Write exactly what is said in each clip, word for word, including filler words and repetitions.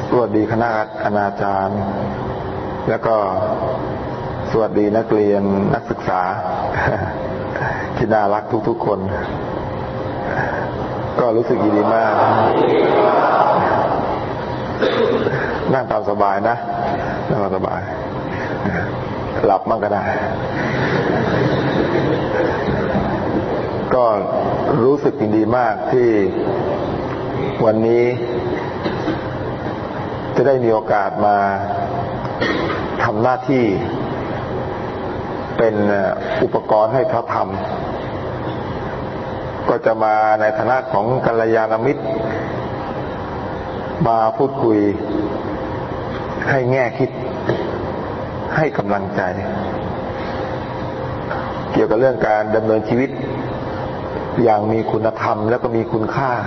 สวัสดีคณะคณาจารย์แล้วก็สวัสดีนักเรียนนักศึกษาที่น่ารักทุกๆคนก็รู้สึกยินดีมากนั่งตามสบายนะนั่งตามสบายหลับมั่งก็ได้ก็รู้สึกยินดีมากที่วันนี้จะได้มีโอกาสมาทำหน้าที่เป็นอุปกรณ์ให้พระธรรมก็จะมาในฐานะของกัลยาณมิตรมาพูดคุยให้แง่คิดให้กำลังใจเกี่ยวกับเรื่องการดำเนินชีวิตอย่างมีคุณธรรมแล้วก็มีคุณค่า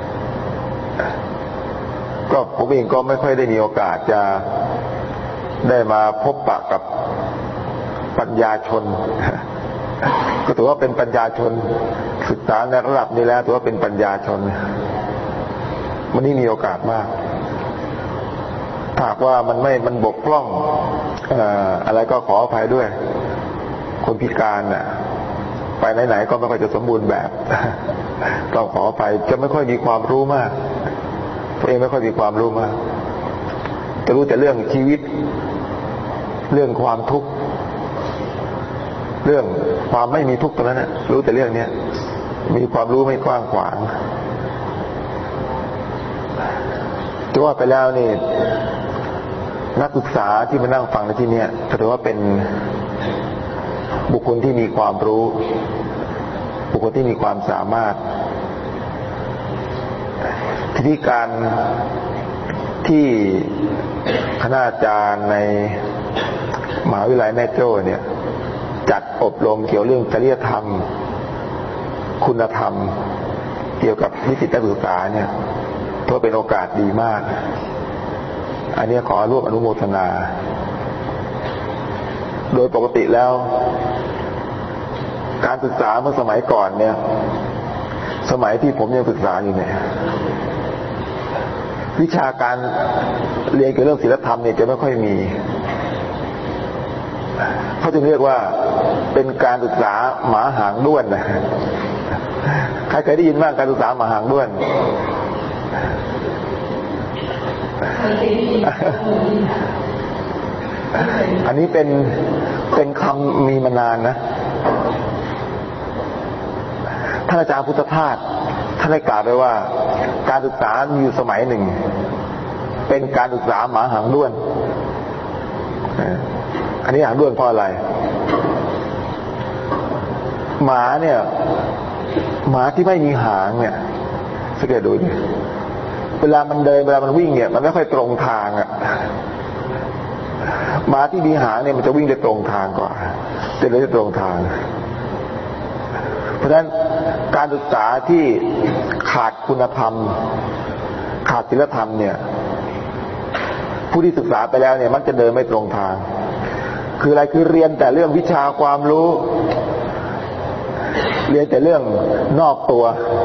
ก็ผมเองก็ไม่ค่อยได้มีโอกาสจะได้มาพบปะกับปัญญาชนก็ถือว่าเป็นปัญญาชนศึกษาในระดับนี้แล้วถือว่าเป็นปัญญาชนวันนี้มีโอกาสมากถ้าว่ามันไม่มันบกพร่องเอ่ออะไรก็ขออภัยด้วยคนพิการน่ะไปไหนๆก็ไม่ค่อยจะสมบูรณ์แบบต้องขออภัยจะไม่ค่อยมีความรู้มากตัวเองไม่ค่อยมีความรู้มากจะรู้แต่เรื่องชีวิตเรื่องความทุกข์เรื่องความไม่มีทุกข์ตรงนั้นนะรู้แต่เรื่องนี้มีความรู้ไม่กว้างขวางจะว่าไปแล้วนี่นักศึกษาที่มานั่งฟังในที่นี้ถือว่าเป็นบุคคลที่มีความรู้บุคคลที่มีความสามารถทีนี้การที่คณาจารย์ในมหาวิทยาลัยแม่โจ้เนี่ยจัดอบรมเกี่ยวเรื่องจริยธรรมคุณธรรมเกี่ยวกับนิสิตนักศึกษาเนี่ยถือว่าเป็นโอกาสดีมากอันนี้ขอร่วมอนุโมทนาโดยปกติแล้วการศึกษาเมื่อสมัยก่อนเนี่ยสมัยที่ผมยังศึกษาอยู่เนี่ยวิชาการเรียนเกี่ยวกับเรื่องศีลธรรมเนี่ยจะไม่ค่อยมีเขาจึงเรียกว่าเป็นการศึกษาหมาหางด้วนนะใครเคยได้ยินบ้างการศึกษาหมาหางด้วนอันนี้เป็นเป็นคำมีมานานนะท่านอาจารย์พุทธทาสท่านได้กล่าวไว้ว่าการศึกษามีอยู่สมัยหนึ่งเป็นการศึกษาหมาหางด้วนอันนี้หางด้วนเพราะอะไรหมาเนี่ยหมาที่ไม่มีหางเนี่ยสังเกตดูดิเวลามันเดินเวลามันวิ่งเนี่ยมันไม่ค่อยตรงทางอ่ะหมาที่มีหางเนี่ยมันจะวิ่งได้ตรงทางกว่าจะเลยได้ตรงทางเพราะฉะนั้นการศึกษาที่ขาดคุณธรรมขาดศีลธรรมเนี่ยผู้ที่ศึกษาไปแล้วเนี่ยมักจะเดินไม่ตรงทางคืออะไรคือเรียนแต่เรื่องวิชาความรู้เรียนแต่เรื่องนอกตัว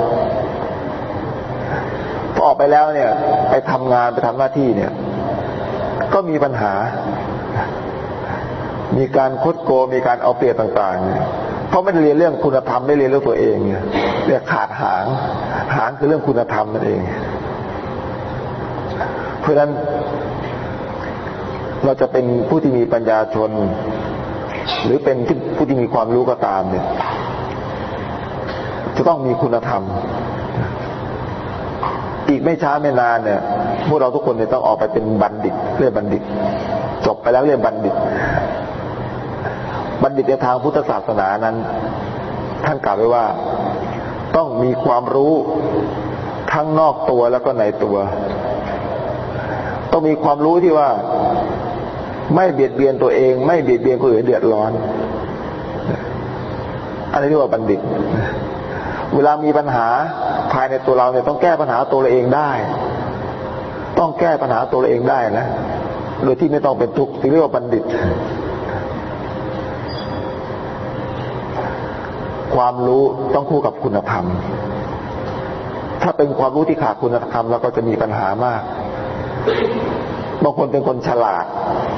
พอออกไปแล้วเนี่ยไปทำงานไปทำหน้าที่เนี่ยก็มีปัญหามีการคดโกงมีการเอาเปรียบต่างๆเพราะไม่ได้เรียนเรื่องคุณธรรมไม่เรียนเรื่องตัวเองเรียกขาดหางหางคือเรื่องคุณธรรมนั่นเองเพราะฉะนั้นเราจะเป็นผู้ที่มีปัญญาชนหรือเป็นผู้ที่มีความรู้ก็ตามเนี่ยจะต้องมีคุณธรรมอีกไม่ช้าไม่นานเนี่ยพวกเราทุกคนเนี่ยต้องออกไปเป็นบัณฑิตเรียกบัณฑิตจบไปแล้วเรียกบัณฑิตบัณฑิตในทางพุทธศาสนานั้นท่านกล่าวไว้ว่าต้องมีความรู้ทั้งนอกตัวแล้วก็ในตัวต้องมีความรู้ที่ว่าไม่เบียดเบียนตัวเองไม่เบียดเบียนคนอื่นเดือดร้อนอันนี้เรียกว่าบัณฑิตเวลามีปัญหาภายในตัวเราเนี่ยต้องแก้ปัญหาตัวเราเองได้ต้องแก้ปัญหาตัวเราเองได้นะโดยที่ไม่ต้องเป็นทุกข์เรียกว่าบัณฑิตความรู้ต้องคู่กับคุณธรรมถ้าเป็นความรู้ที่ขาดคุณธรรมแล้วก็จะมีปัญหามากบางคนเป็นคนฉลาด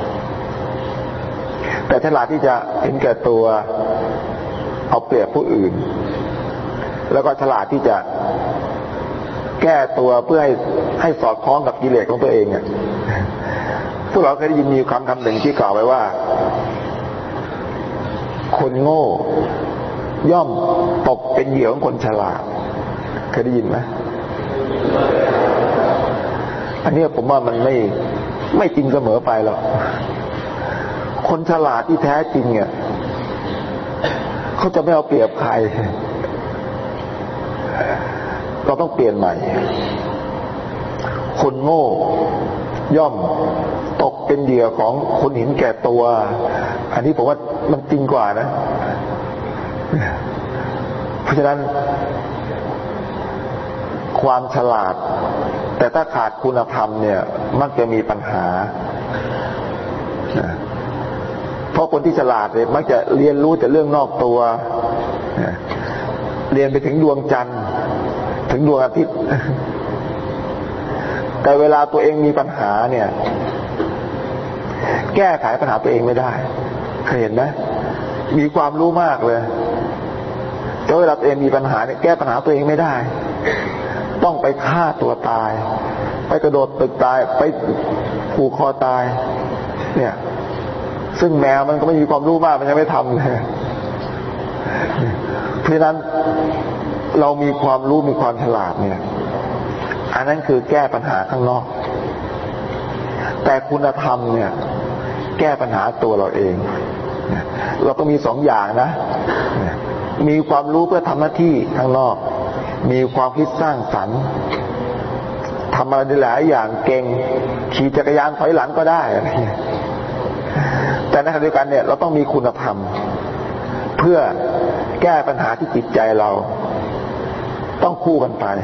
แต่ฉลาดที่จะเห็นแก่ตัวเอาเปรียบผู้อื่นแล้วก็ฉลาดที่จะแก้ตัวเพื่อให้ให้สอดคล้องกับกิเลสของตัวเองเนี่ยพวกเราเคยได้ยินมีคำคำหนึ่งที่กล่าวไว้ว่าคนโง่ย่อมตกเป็นเหยื่อของคนฉลาดเคยได้ยินไหมอันนี้ผมว่ามันไม่ไม่จริงเสมอไปหรอกคนฉลาดที่แท้จริงเนี่ยเขาจะไม่เอาเปรียบใครเราต้องเปลี่ยนใหม่คนโง่ย่อมตกเป็นเหยื่อของคนเห็นแก่ตัวอันนี้ผมว่ามันจริงกว่านะเพราะฉะนั้นความฉลาดแต่ถ้าขาดคุณธรรมเนี่ยมักจะมีปัญหาเพราะคนที่ฉลาดเนี่ยมักจะเรียนรู้แต่เรื่องนอกตัวเรียนไปถึงดวงจันทร์ถึงดวงอาทิตย์แต่เวลาตัวเองมีปัญหาเนี่ยแก้ไขปัญหาตัวเองไม่ได้เคยเห็นไหมมีความรู้มากเลยแต่เวลาตัวเองมีปัญหาเนี่ยแก้ปัญหาตัวเองไม่ได้ต้องไปฆ่าตัวตายไปกระโดดตึกตายไปผูกคอตายเนี่ยซึ่งแมวมันก็ไม่มีความรู้มากมันยังไม่ทำเลยเพราะฉะนั้นเรามีความรู้มีความฉลาดเนี่ยอันนั้นคือแก้ปัญหาข้างนอกแต่คุณธรรมเนี่ยแก้ปัญหาตัวเราเองเราต้องมีสองอย่างนะมีความรู้เพื่อทำหน้าที่ข้างนอกมีความคิดสร้างสรรค์ทำอะไรได้หลายอย่างเก่งขี่จักรยานถอยหลังก็ได้แต่ในขณะเดียวกันเนี่ยเราต้องมีคุณธรรมเพื่อแก้ปัญหาที่จิตใจเราต้องคู่กันไป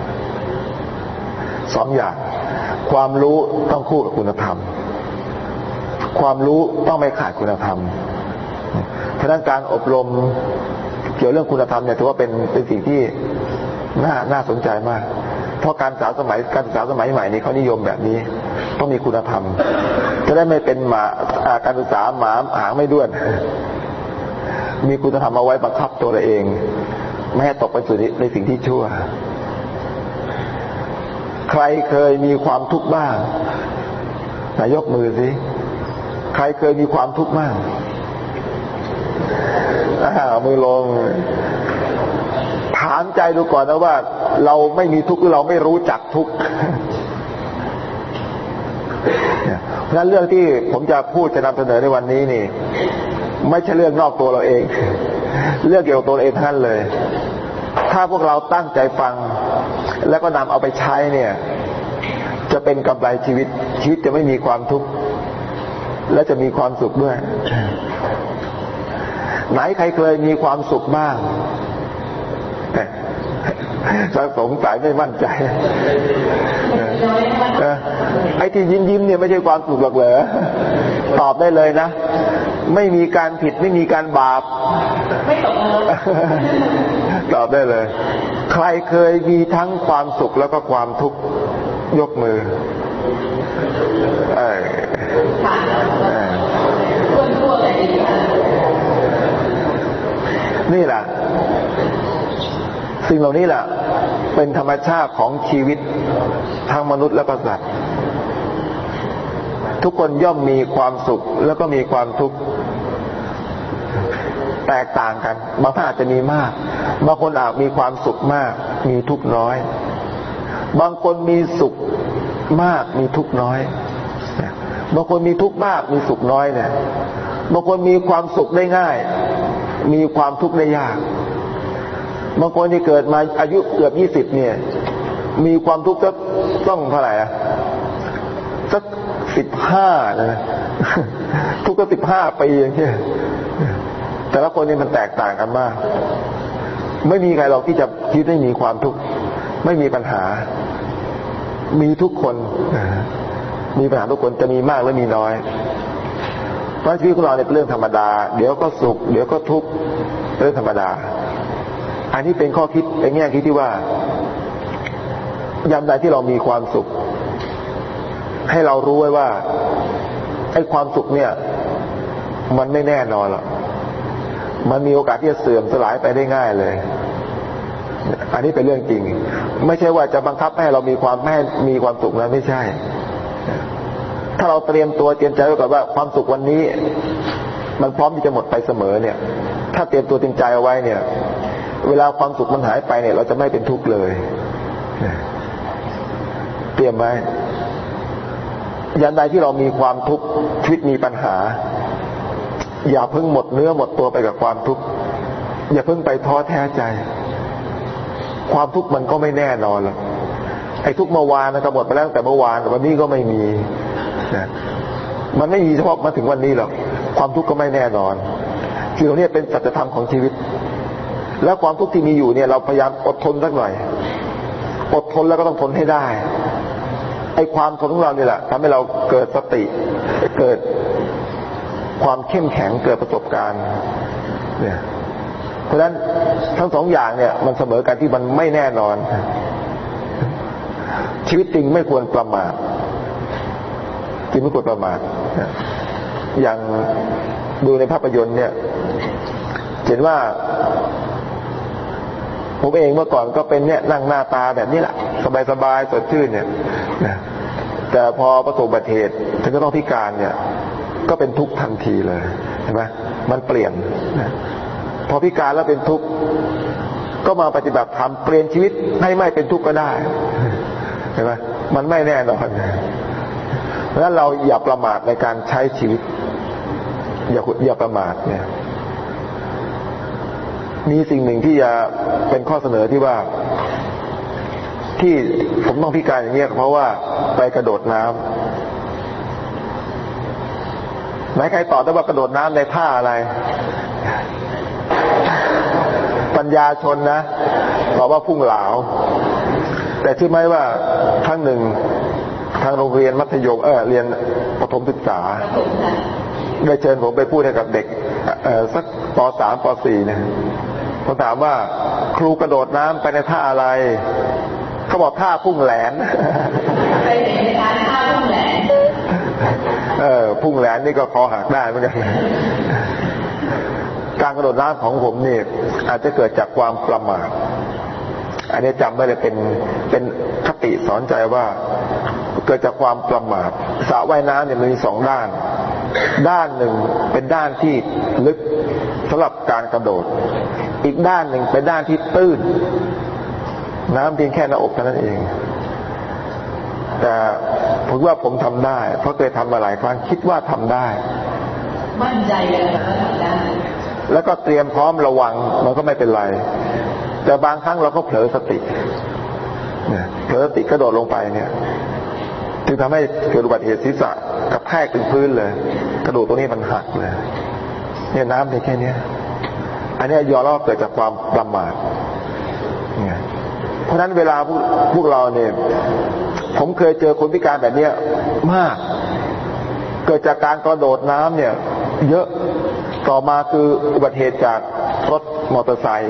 สองอย่างความรู้ต้องคู่กับคุณธรรมความรู้ต้องไม่ขาดคุณธรรมเพราะฉะนั้นการอบรมเกี่ยวเรื่องคุณธรรมเนี่ยถือว่าเป็นเป็นสิ่งที่น่าน่าสนใจมากเพราะการศึกษาสมัยการศึกษาสมัยใหม่นี้เขานิยมแบบนี้ต้องมีคุณธรรมจะได้ไม่เป็นหมาการศึกษาหมาหางไม่ด้วนมีคุณธรรมเอาไว้บังคับตัวเราเองไม่ให้ตกไปสู่ในสิ่งที่ชั่วใครเคยมีความทุกข์บ้างนายกมือสิใครเคยมีความทุกข์บ้างอ่ามือลงถามใจดูก่อนนะว่าเราไม่มีทุกข์หรือเราไม่รู้จักทุกข์เพราะฉะนั้นเรื่องที่ผมจะพูดจะนำเสนอในวันนี้นี่ไม่ใช่เรื่องนอกตัวเราเองเรื่องเกี่ยวกับตัวเราเองทั้งนั้นเลยถ้าพวกเราตั้งใจฟังแล้วก็นำเอาไปใช้เนี่ยจะเป็นกำไรชีวิตชีวิตจะไม่มีความทุกข์และจะมีความสุขด้วยไหนใครเคยมีความสุขบ้างสงสัยไม่มั่นใจไอ้ที่ยิ้มยิ้มเนี่ยไม่ใช่ความสุขหรอกเหรอตอบได้เลยนะไม่มีการผิดไม่มีการบาปไม่ตกตอบได้เลยใครเคยมีทั้งความสุขแล้วก็ความทุกข์ยกมือเออนี่แหละสิ่งเหล่านี้แหละเป็นธรรมชาติของชีวิตทั้งมนุษย์และสัตว์ทุกคนย่อมมีความสุขแล้วก็มีความทุกข์แตกต่างกันบางท่านอาจจะมีมากบางคนอาจมีความสุขมากมีทุกข์น้อยบางคนมีสุขมากมีทุกข์น้อยบางคนมีทุกข์มากมีสุขน้อยเนี่ยบางคนมีความสุขได้ง่ายมีความทุกข์ได้ยากบางคนที่เกิดมาอายุเกือบยี่สิบเนี่ยมีความทุกข์สักต้องเท่าไหร่อะสักสิบห้านะทุกข์ก็สิบห้าปีอย่างเงี้ยแต่ละคนนี่มันแตกต่างกันมากไม่มีใครหรอกที่จะคิดไม่มีความทุกข์ไม่มีปัญหามีทุกคนมีปัญหาทุกคนจะมีมากและมีน้อยเพราะชีวิตของเราเนี่ยเป็นเรื่องธรรมดาเดี๋ยวก็สุขเดี๋ยวก็ทุกข์เรื่องธรรมดาอันนี้เป็นข้อคิดเป็นแง่คิดที่ว่ายามใดที่เรามีความสุขให้เรารู้ไว้ว่าไอ้ความสุขเนี่ยมันไม่แน่นอนหรอกมันมีโอกาสที่จะเสื่อมสลายไปได้ง่ายเลยอันนี้เป็นเรื่องจริงไม่ใช่ว่าจะบังคับให้เรามีความไม่มีความสุขนะไม่ใช่ถ้าเราเตรียมตัวเตรียมใจไว้ก่อนว่าความสุขวันนี้มันพร้อมที่จะหมดไปเสมอเนี่ยถ้าเตรียมตัวเตรียมใจเอาไว้เนี่ยเวลาความสุขมันหายไปเนี่ยเราจะไม่เป็นทุกข์เลยเตรียมไว้ยันใดที่เรามีความทุกข์ชีวิตมีปัญหาอย่าเพิ่งหมดเนื้อหมดตัวไปกับความทุกข์อย่าเพิ่งไปท้อแท้ใจความทุกข์มันก็ไม่แน่นอนหรอกไอ้ทุกเมื่อวานนะก็หมดไปแล้วตั้งแต่เมื่อวานวันนี้ก็ไม่มีนะมันไม่มีเฉพาะมาถึงวันนี้หรอกความทุกข์ก็ไม่แน่นอนคือตรงนี้เป็นสัจธรรมของชีวิตแล้วความทุกข์ที่มีอยู่เนี่ยเราพยายามอดทนสักหน่อยอดทนแล้วก็ต้องทนให้ได้ไอ้ความทนของเราเนี่ยแหละทำให้เราเกิดสติเกิดความเข้มแข็งเกิดประสบการณ์เนี่ยเพราะฉะนั้นทั้งสองอย่างเนี่ยมันเสมอกันที่มันไม่แน่นอนชีวิตจริงไม่ควรประมาทจริงไม่ควรประมาทอย่างดูในภาพยนตร์เนี่ยเห็นว่าผมเองเมื่อก่อนก็เป็นเนี่ยนั่งหน้าตาแบบนี้แหละสบายๆสดชื่นเนี่ยแต่พอประสบอุบัติเหตุถึงก็ต้องพิการเนี่ยก็เป็นทุกข์ทันทีเลยเห็นไหมมันเปลี่ยนพอพิการแล้วเป็นทุกข์ก็มาปฏิบัติธรรมเปลี่ยนชีวิตให้ไม่เป็นทุกข์ก็ได้เห็นไหมมันไม่แน่นอนเพราะฉะนั้นเราอย่าประมาทในการใช้ชีวิตอย่าอย่าประมาทเนี่ยมีสิ่งหนึ่งที่จะเป็นข้อเสนอที่ว่าที่ผมต้องพิการอย่างนี้เพราะว่าไปกระโดดน้ำไหนใครตอบได้ว่ากระโดดน้ำในท่าอะไรปัญญาชนนะตอบว่าพุ่งเหลาแต่เชื่อไหมว่าครั้งหนึ่งทางโรงเรียนมัธยมเออเรียนประถมศึกษาได้เชิญผมไปพูดให้กับเด็กเออสักป.สาม ป.สี่เนี่ยผมถามว่าครูกระโดดน้ำไปในท่าอะไรเขาบอกท่าพุ่งแหลนไปในท่าพุ่งแหลนเออพุ่งแหลนนี่ก็คอหักได้เหมือนกันการกระโดดน้ำของผมนี่อาจจะเกิดจากความประมาทอันนี้จำไว้เลยเป็นเป็นคติสอนใจว่าเกิดจากความประมาทสระว่ายน้ำเนี่ยมันมีสองด้านด้านหนึ่งเป็นด้านที่ลึกสำหรับการกระโดดอีกด้านหนึ่งเป็นด้านที่ตื้นน้ำเพียงแค่หน้าอกเท่านั้นเองแต่ผมว่าผมทำได้เพราะเคยทำมาหลายครั้งคิดว่าทำได้มั่นใจเลยว่าทำได้แล้วก็เตรียมพร้อมระวังมันก็ไม่เป็นไรแต่บางครั้งเราก็เผลอสติเนี่ยเผลอสติกระโดดลงไปเนี่ยจึงทำให้เกิดอุบัติเหตุศีรษะกระแทกถึงพื้นเลยกระดูกตรงนี้มันหักเลยเนี่ยน้ำเพียงแค่นี้อันนี้ยอมรับเกิดจากความประมาทเนี่ยเพราะฉะนั้นเวลาพวกพวกเราเนี่ยผมเคยเจอคนพิการแบบนี้มากเกิดจากการกระโดดน้ำเนี่ยเยอะต่อมาคืออุบัติเหตุจากรถมอเตอร์ไซค์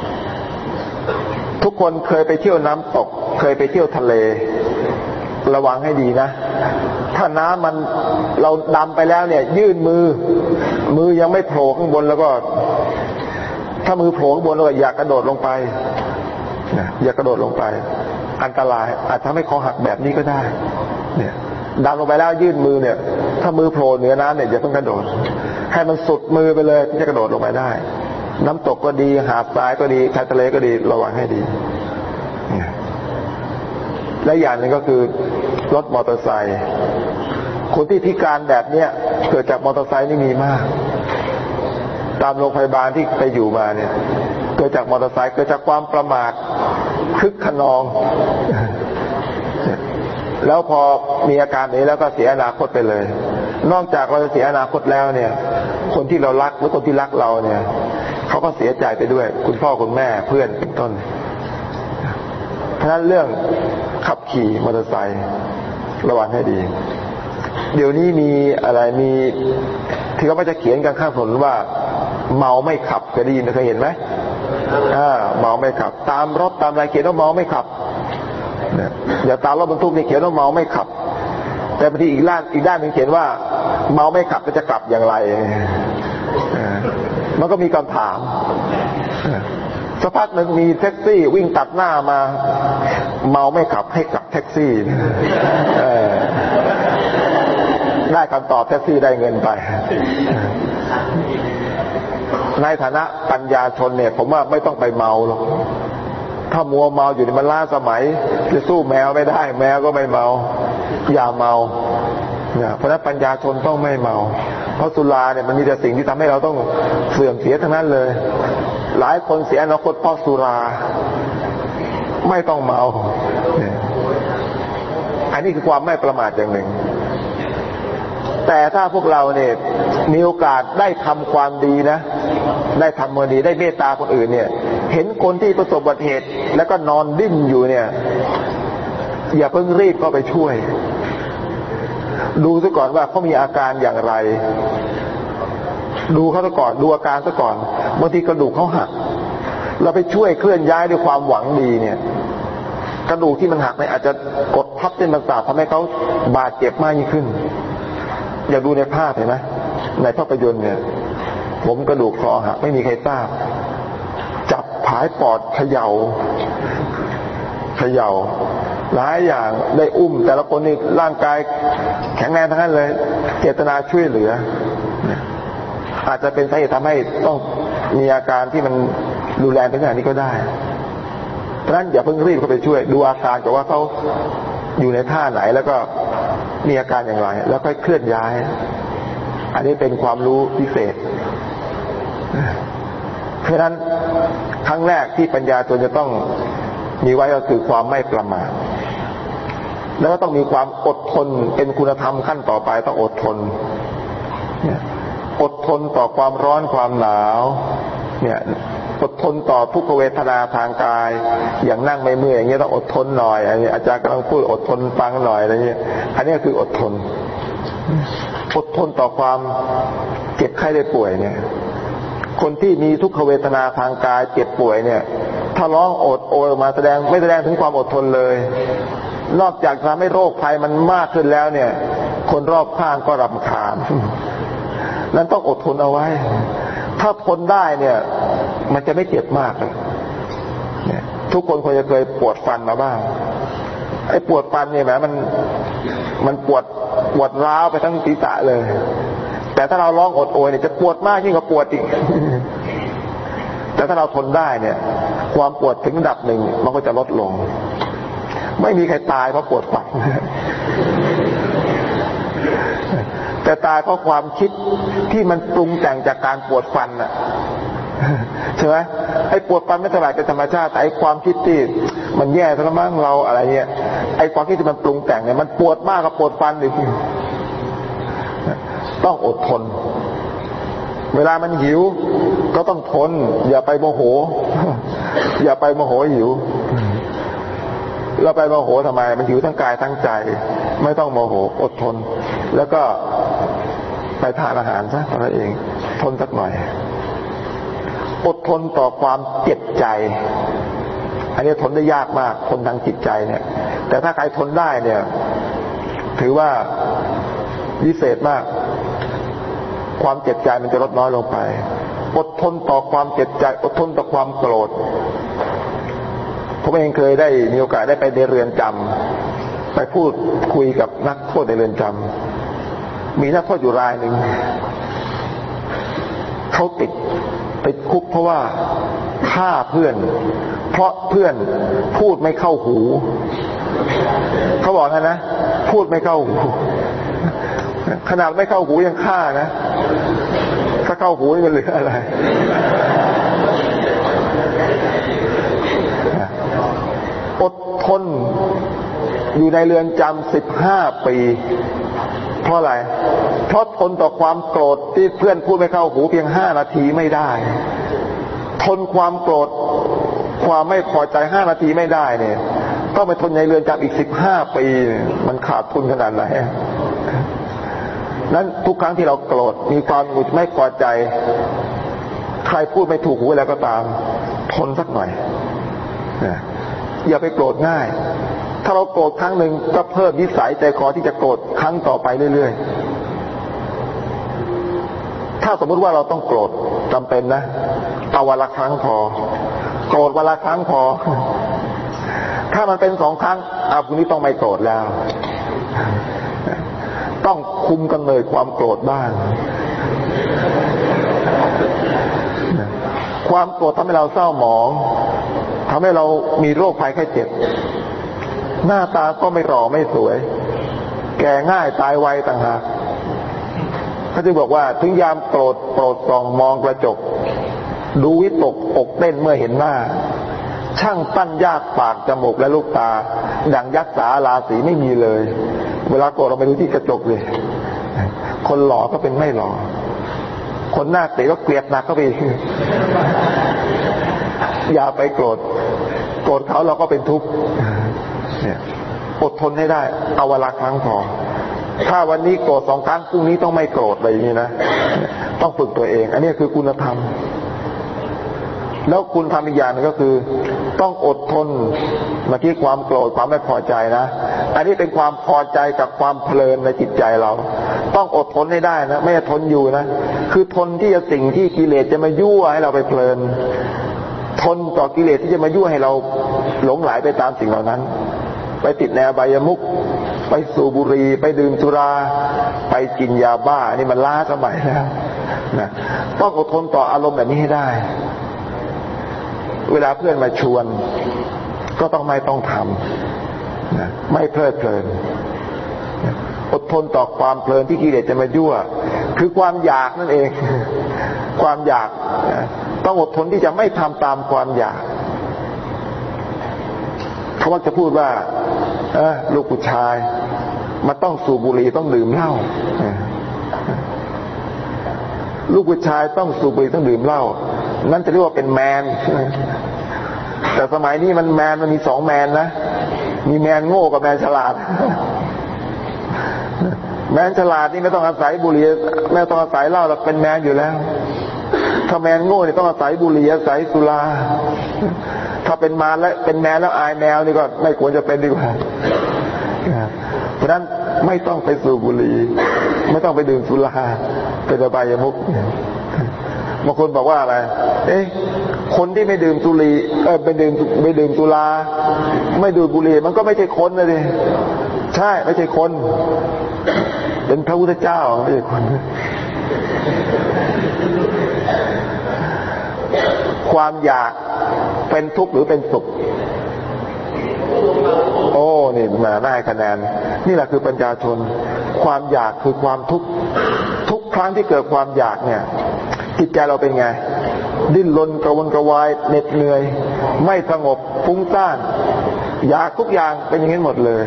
ทุกคนเคยไปเที่ยวน้ำตกเคยไปเที่ยวทะเลระวังให้ดีนะถ้าน้ำมันเราดำไปแล้วเนี่ยยื่นมือมือยังไม่โผล่ข้างบนแล้วก็ถ้ามือโผล่ข้างบนแล้วก็อย่ากระโดดลงไปอย่ากระโดดลงไปอันตรายอาจทำให้คอหักแบบนี้ก็ได้เนี่ยดำลงไปแล้วยื่นมือเนี่ยถ้ามือโผล่เหนือน้ำเนี่ยอย่าเพิ่งกระโดดให้มันสุดมือไปเลยที่จะกระโดดลงไปได้น้ำตกก็ดีหาดทรายก็ดีชายทะเลก็ดีระวังให้ดีและอย่างหนึ่งก็คือรถมอเตอร์ไซค์คนที่พิการแบบเนี้ยเกิดจากมอเตอร์ไซค์นี่มีมากตามโรงพยาบาลที่ไปอยู่มาเนี่ยเกิดจากมอเตอร์ไซค์เกิดจากความประมาทคึกขนองแล้วพอมีอาการนี้แล้วก็เสียอนาคตไปเลยนอกจากเราจะเสียอนาคตแล้วเนี่ยคนที่เรารักหรือคนที่รักเราเนี่ยเขาก็เสียใจไปด้วยคุณพ่อคุณแม่เพื่อนเป็นต้นเพราะฉะนั้นเรื่องขับขี่มอเตอร์ไซค์ระวังให้ดีเดี๋ยวนี้มีอะไรมีที่เขาจะเขียนกันข้างถนนว่าเมาไม่ขับเคยได้ยินเคยเห็นไหมอ่าเมาไม่ขับตามรถตามอะไรเขียนว่าเมาไม่ขับเนี่ยอย่าตามรถบรรทุกนี่เขียนว่าเมาไม่ขับแต่บางทีอีกด้านอีกด้านหนึ่งเขียนว่าเมาไม่ขับจะกลับอย่างไรมันก็มีคำถามสักพักหนึ่งมีแท็กซี่วิ่งตัดหน้ามาเมาไม่ขับให้กลับแท็กซี่ได้คำตอบแท็กซี่ได้เงินไปในฐานะปัญญาชนเนี่ยผมว่าไม่ต้องไปเมาหรอกถ้ามัวเมาอยู่ในมันล้าสมัยจะสู้แมวไม่ได้แมวก็ไม่เมาอย่าเมาเนี่ยเพราะฉะนั้นปัญญาชนต้องไม่เมาเพราะสุราเนี่ยมันมีแต่สิ่งที่ทำให้เราต้องเสื่อมเสียทั้งนั้นเลยหลายคนเสียอนาคตเพราะสุราไม่ต้องเมาเนี่ยอันนี้คือความไม่ประมาทอย่างหนึ่งแต่ถ้าพวกเราเนี่ยมีโอกาสได้ทำความดีนะได้ทำความดีได้เมตตาคนอื่นเนี่ยเห็นคนที่ประสบอุบัติเหตุแล้วก็นอนดิ้นอยู่เนี่ยอย่าเพิ่งรีบเข้าไปช่วยดูซะก่อนว่าเขามีอาการอย่างไรดูเขาซะก่อนดูอาการซะก่อนบางทีกระดูกเขาหักเราไปช่วยเคลื่อนย้ายด้วยความหวังดีเนี่ยกระดูกที่มันหักเนี่ยอาจจะกดทับเส้นประสาททำให้เขาบาดเจ็บมากยิ่งขึ้นอย่าดูในภาพเห็นไหมในภาพยนตร์เนี่ยผมกระดูกคอหักไม่มีใครทราบจับผายปอดเขย่าเขย่าหลายอย่างได้อุ้มแต่ละคนนี่ร่างกายแข็งแรงทั้งนั้นเลยเจตนาช่วยเหลืออาจจะเป็นสาเหตุทำให้ต้องมีอาการที่มันรุนแรงเป็นขนาดนี้ก็ได้เพราะฉะนั้นอย่าเพิ่งรีบเข้าไปช่วยดูอาการก่อนว่าเขาอยู่ในท่าไหนแล้วก็มีอาการอย่างไรแล้วค่อยเคลื่อนย้ายอันนี้เป็นความรู้พิเศษเพราะฉะนั้นครั้งแรกที่ปัญญาชนจะต้องมีไว้ก็คือความไม่ประมาทแล้วก็ต้องมีความอดทนเป็นคุณธรรมขั้นต่อไปต้องอดทนอดทนต่อความร้อนความหนาวเนี่ยอดทนต่อทุกขเวทนาทางกายอย่างนั่งไม่เมื่อยอย่างเงี้ยต้องอดทนหน่อยอันนี้อาจารย์กำลังพูดอดทนฟังหน่อยอะไรเงี้ยอันนี้คืออดทนอดทนต่อความเจ็บไข้ได้ป่วยเนี่ยคนที่มีทุกขเวทนาทางกายเจ็บป่วยเนี่ยถ้าร้องโอดโอยมาแสดงไม่แสดงถึงความอดทนเลยนอกจากทำให้โรคภัยมันมากขึ้นแล้วเนี่ยคนรอบข้างก็รำคาญนั้นต้องอดทนเอาไว้ถ้าทนได้เนี่ยมันจะไม่เจ็บมากเลยเนี่ยทุกคนคงจะเคยปวดฟันมาบ้างไอ้ปวดฟันเนี่ยแหมมันมันปวดปวดร้าวไปทั้งศีรษะเลยแต่ถ้าเราร้องอดโอยเนี่ยจะปวดมากยิ่งกว่าปวดอีกแต่ถ้าเราทนได้เนี่ยความปวดถึงระดับหนึ่งมันก็จะลดลงไม่มีใครตายเพราะปวดฟันแต่ตายเพราะความคิดที่มันปรุงแต่งจากการปวดฟันน่ะใช่ไหมไอ้ปวดฟันไม่เท่าไหร่เป็นธรรมชาติแต่ไอ้ความคิดที่มันแย่ซะแล้วมั้งเราอะไรเงี้ยไอ้ความคิดที่มันปรุงแต่งเนี่ยมันปวดมากกว่าปวดฟันอีกต้องอดทนเวลามันหิวก็ต้องทนอย่าไปโมโหอย่าไปโมโหหิวเราไปโมโหทำไมมันหิวทั้งกายทั้งใจไม่ต้องโมโหอดทนแล้วก็ไปทานอาหารซะตัวเองทนสักหน่อยอดทนต่อความเจ็บใจอันนี้ทนได้ยากมากทนทางจิตใจเนี่ยแต่ถ้าใครทนได้เนี่ยถือว่าวิเศษมากความเจ็บใจมันจะลดน้อยลงไปอดทนต่อความเจ็บใจอดทนต่อความโกรธผมเองเคยได้มีโอกาสได้ไปในเรือนจำไปพูดคุยกับนักโทษในเรือนจำมีนักโทษอยู่รายหนึ่งเขาติดติดคุกเพราะว่าฆ่าเพื่อนเพราะเพื่อนพูดไม่เข้าหูเขาบอกนะนะพูดไม่เข้าหูขนาดไม่เข้าหูยังฆ่านะถ้าเข้าหูนี่มันเหลืออะไรอดทนอยู่ในเรือนจำสิบห้าปีเพราะอะไรเพราะทนต่อความโกรธที่เพื่อนพูดไม่เข้าหูเพียงห้านาทีไม่ได้ทนความโกรธความไม่พอใจห้านาทีไม่ได้เนี่ยต้องไปทนในเรือนจำอีกสิบห้าปีมันขาดทุนขนาดไหนนั้นทุกครั้งที่เราโกรธมีความหงุดหงิดไม่พอใจใครพูดไม่ถูกหูแล้วก็ตามทนสักหน่อยอย่าไปโกรธง่ายถ้าเราโกรธครั้งหนึ่งก็เพิ่มนิสัยใจคอที่จะโกรธครั้งต่อไปเรื่อยๆถ้าสมมติว่าเราต้องโกรธจำเป็นนะเอาวันละครั้งพอโกรธวันละครั้งพอถ้ามันเป็นสองครั้งเอาพรุ่งนี้ต้องไม่โกรธแล้วต้องคุมกำเนิดความโกรธบ้างความโกรธทำให้เราเศร้าหมองทำให้เรามีโรคภัยไข้เจ็บหน้าตาก็ไม่หล่อไม่สวยแก่ง่ายตายไวต่างหากเขาจึงบอกว่าถึงยามโกรธโปรดส่องมองกระจกดูวิตกอกเต้นเมื่อเห็นหน้าช่างปั้นยากปากจมูกและลูกตาดังยักษ์สาราสีไม่มีเลยเวลาโกรธเราไปดูที่กระจกเลยคนหล่อก็เป็นไม่หล่อคนหน้าเตะก็เกลียดหนักก็ไปอย่าไปโกรธโกรธเขาเราก็เป็นทุกข์เนี่ยอดทนให้ได้เอาเวลาครั้งพอถ้าวันนี้โกรธสองครั้งพรุ่งนี้ต้องไม่โกรธอะไรอย่างนี้นะต้องฝึกตัวเองอันนี้คือคุณธรรมแล้วคุณทำอีกอย่างนึงก็คือต้องอดทนเมื่อกี้ความโกรธความไม่พอใจนะอันนี้เป็นความพอใจกับความเพลินในจิตใจเราต้องอดทนให้ได้นะไม่ทนอยู่นะคือทนที่จะสิ่งที่กิเลสจะมายั่วให้เราไปเพลินทนต่อกิเลสที่จะมายั่วให้เราหลงไหลไปตามสิ่งเหล่านั้นไปติดในอบายมุขไปสูบบุหรี่ไปดื่มสุราไปกินยาบ้านี่มันล้าสมัยแล้วนะต้องอดทนต่ออารมณ์แบบนี้ให้ได้เวลาเพื่อนมาชวนก็ต้องไม่ต้องทำนะไม่เพลิดเพลินนะอดทนต่อความเพลินที่กิเลสจะมายั่วคือความอยากนั่นเองความอยากนะต้องอดทนที่จะไม่ทำตามความอยากเขาว่าจะพูดว่าเออลูกผู้ชายมันต้องสูบบุหรี่ต้องดื่มเหล้าลูกผู้ชายต้องสูบบุหรี่ต้องดื่มเหล้านั่นจะเรียกว่าเป็นแมนแต่สมัยนี้มันแมนมันมีสองแมนนะมีแมนโง่กับแมนฉลาดแมนฉลาดนี่ไม่ต้องอาศัยบุหรี่ไม่ต้องอาศัยเหล้าหรอกเป็นแมนอยู่แล้วถ้าแมนโง่นี่ต้องอาศัยบุหรี่อาศัยสุราถ้าเป็นมารและเป็นแมนแล้วอายแมวนี่ก็ไม่ควรจะเป็นดีกว่าเพราะฉะนั้นไม่ต้องไปสูบบุหรี่ไม่ต้องไปดื่มสุราเป็นอบายมุขบางคนบอกว่าอะไรเอ๊ะคนที่ไม่ดื่มสุราเออไปดื่มไม่ดื่มสุราไม่ดูดบุหรี่มันก็ไม่ใช่คนนะดิใช่ไม่ใช่คนเป็นพระพุทธเจ้าไม่ใช่คนความอยากเป็นทุกข์หรือเป็นสุขโอ้นี่มาได้คะแนนนี่แหละคือปัญญาชนความอยากคือความทุกข์ทุกครั้งที่เกิดความอยากเนี่ยจิตใจเราเป็นไงดิ้นรนกระวนกระวายเหน็ดเหนื่อยไม่สงบฟุ้งซ่านอยากทุกอย่างเป็นอย่างนี้หมดเลย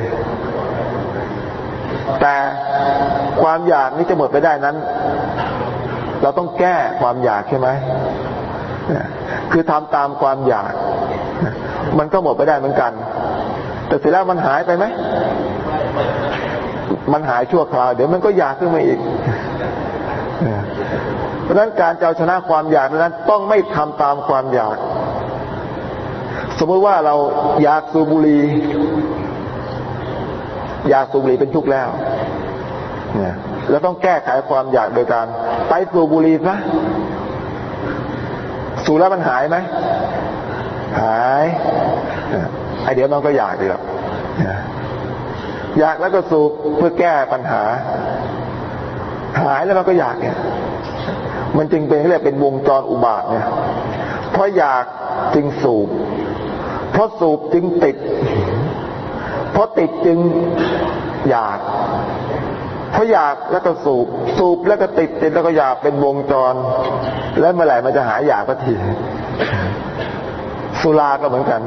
แต่ความอยากนี้จะหมดไปได้นั้นเราต้องแก้ความอยากใช่ไหมคือทำตามความอยากมันก็หมดไปได้เหมือนกันแต่เสร็จแล้วมันหายไปไหมมันหายชั่วคราวเดี๋ยวมันก็อยากขึ้นมาอีกเพราะฉะนั้นการจะเอาชนะความอยากนั้นต้องไม่ทำตามความอยากสมมติว่าเราอยากสูบบุหรี่อยากสูบบุหรี่เป็นทุกข์แล้วเนี่ยเราต้องแก้ไขความอยากโดยการไปสูบบุหรี่ซะสูบแล้วมันหายไหมหายไอเดี๋ยวมันก็อยากดีหรอกอยากแล้วก็สูบเพื่อแก้ปัญหาหายแล้วมันก็อยากเนี่ยมันจึงเป็นเรียกเป็นวงจรอุบาทเนี่ยเพราะอยากจึงสูบเพราะสูบจึงติดเพราะติดจึงอยากเพราะอยากแล้วก็สูบสูบแล้วก็ติดติดแล้วก็อยากเป็นวงจรแล้วเมื่อไหร่มันจะหายอยากสักทีสุราก็เหมือนกัน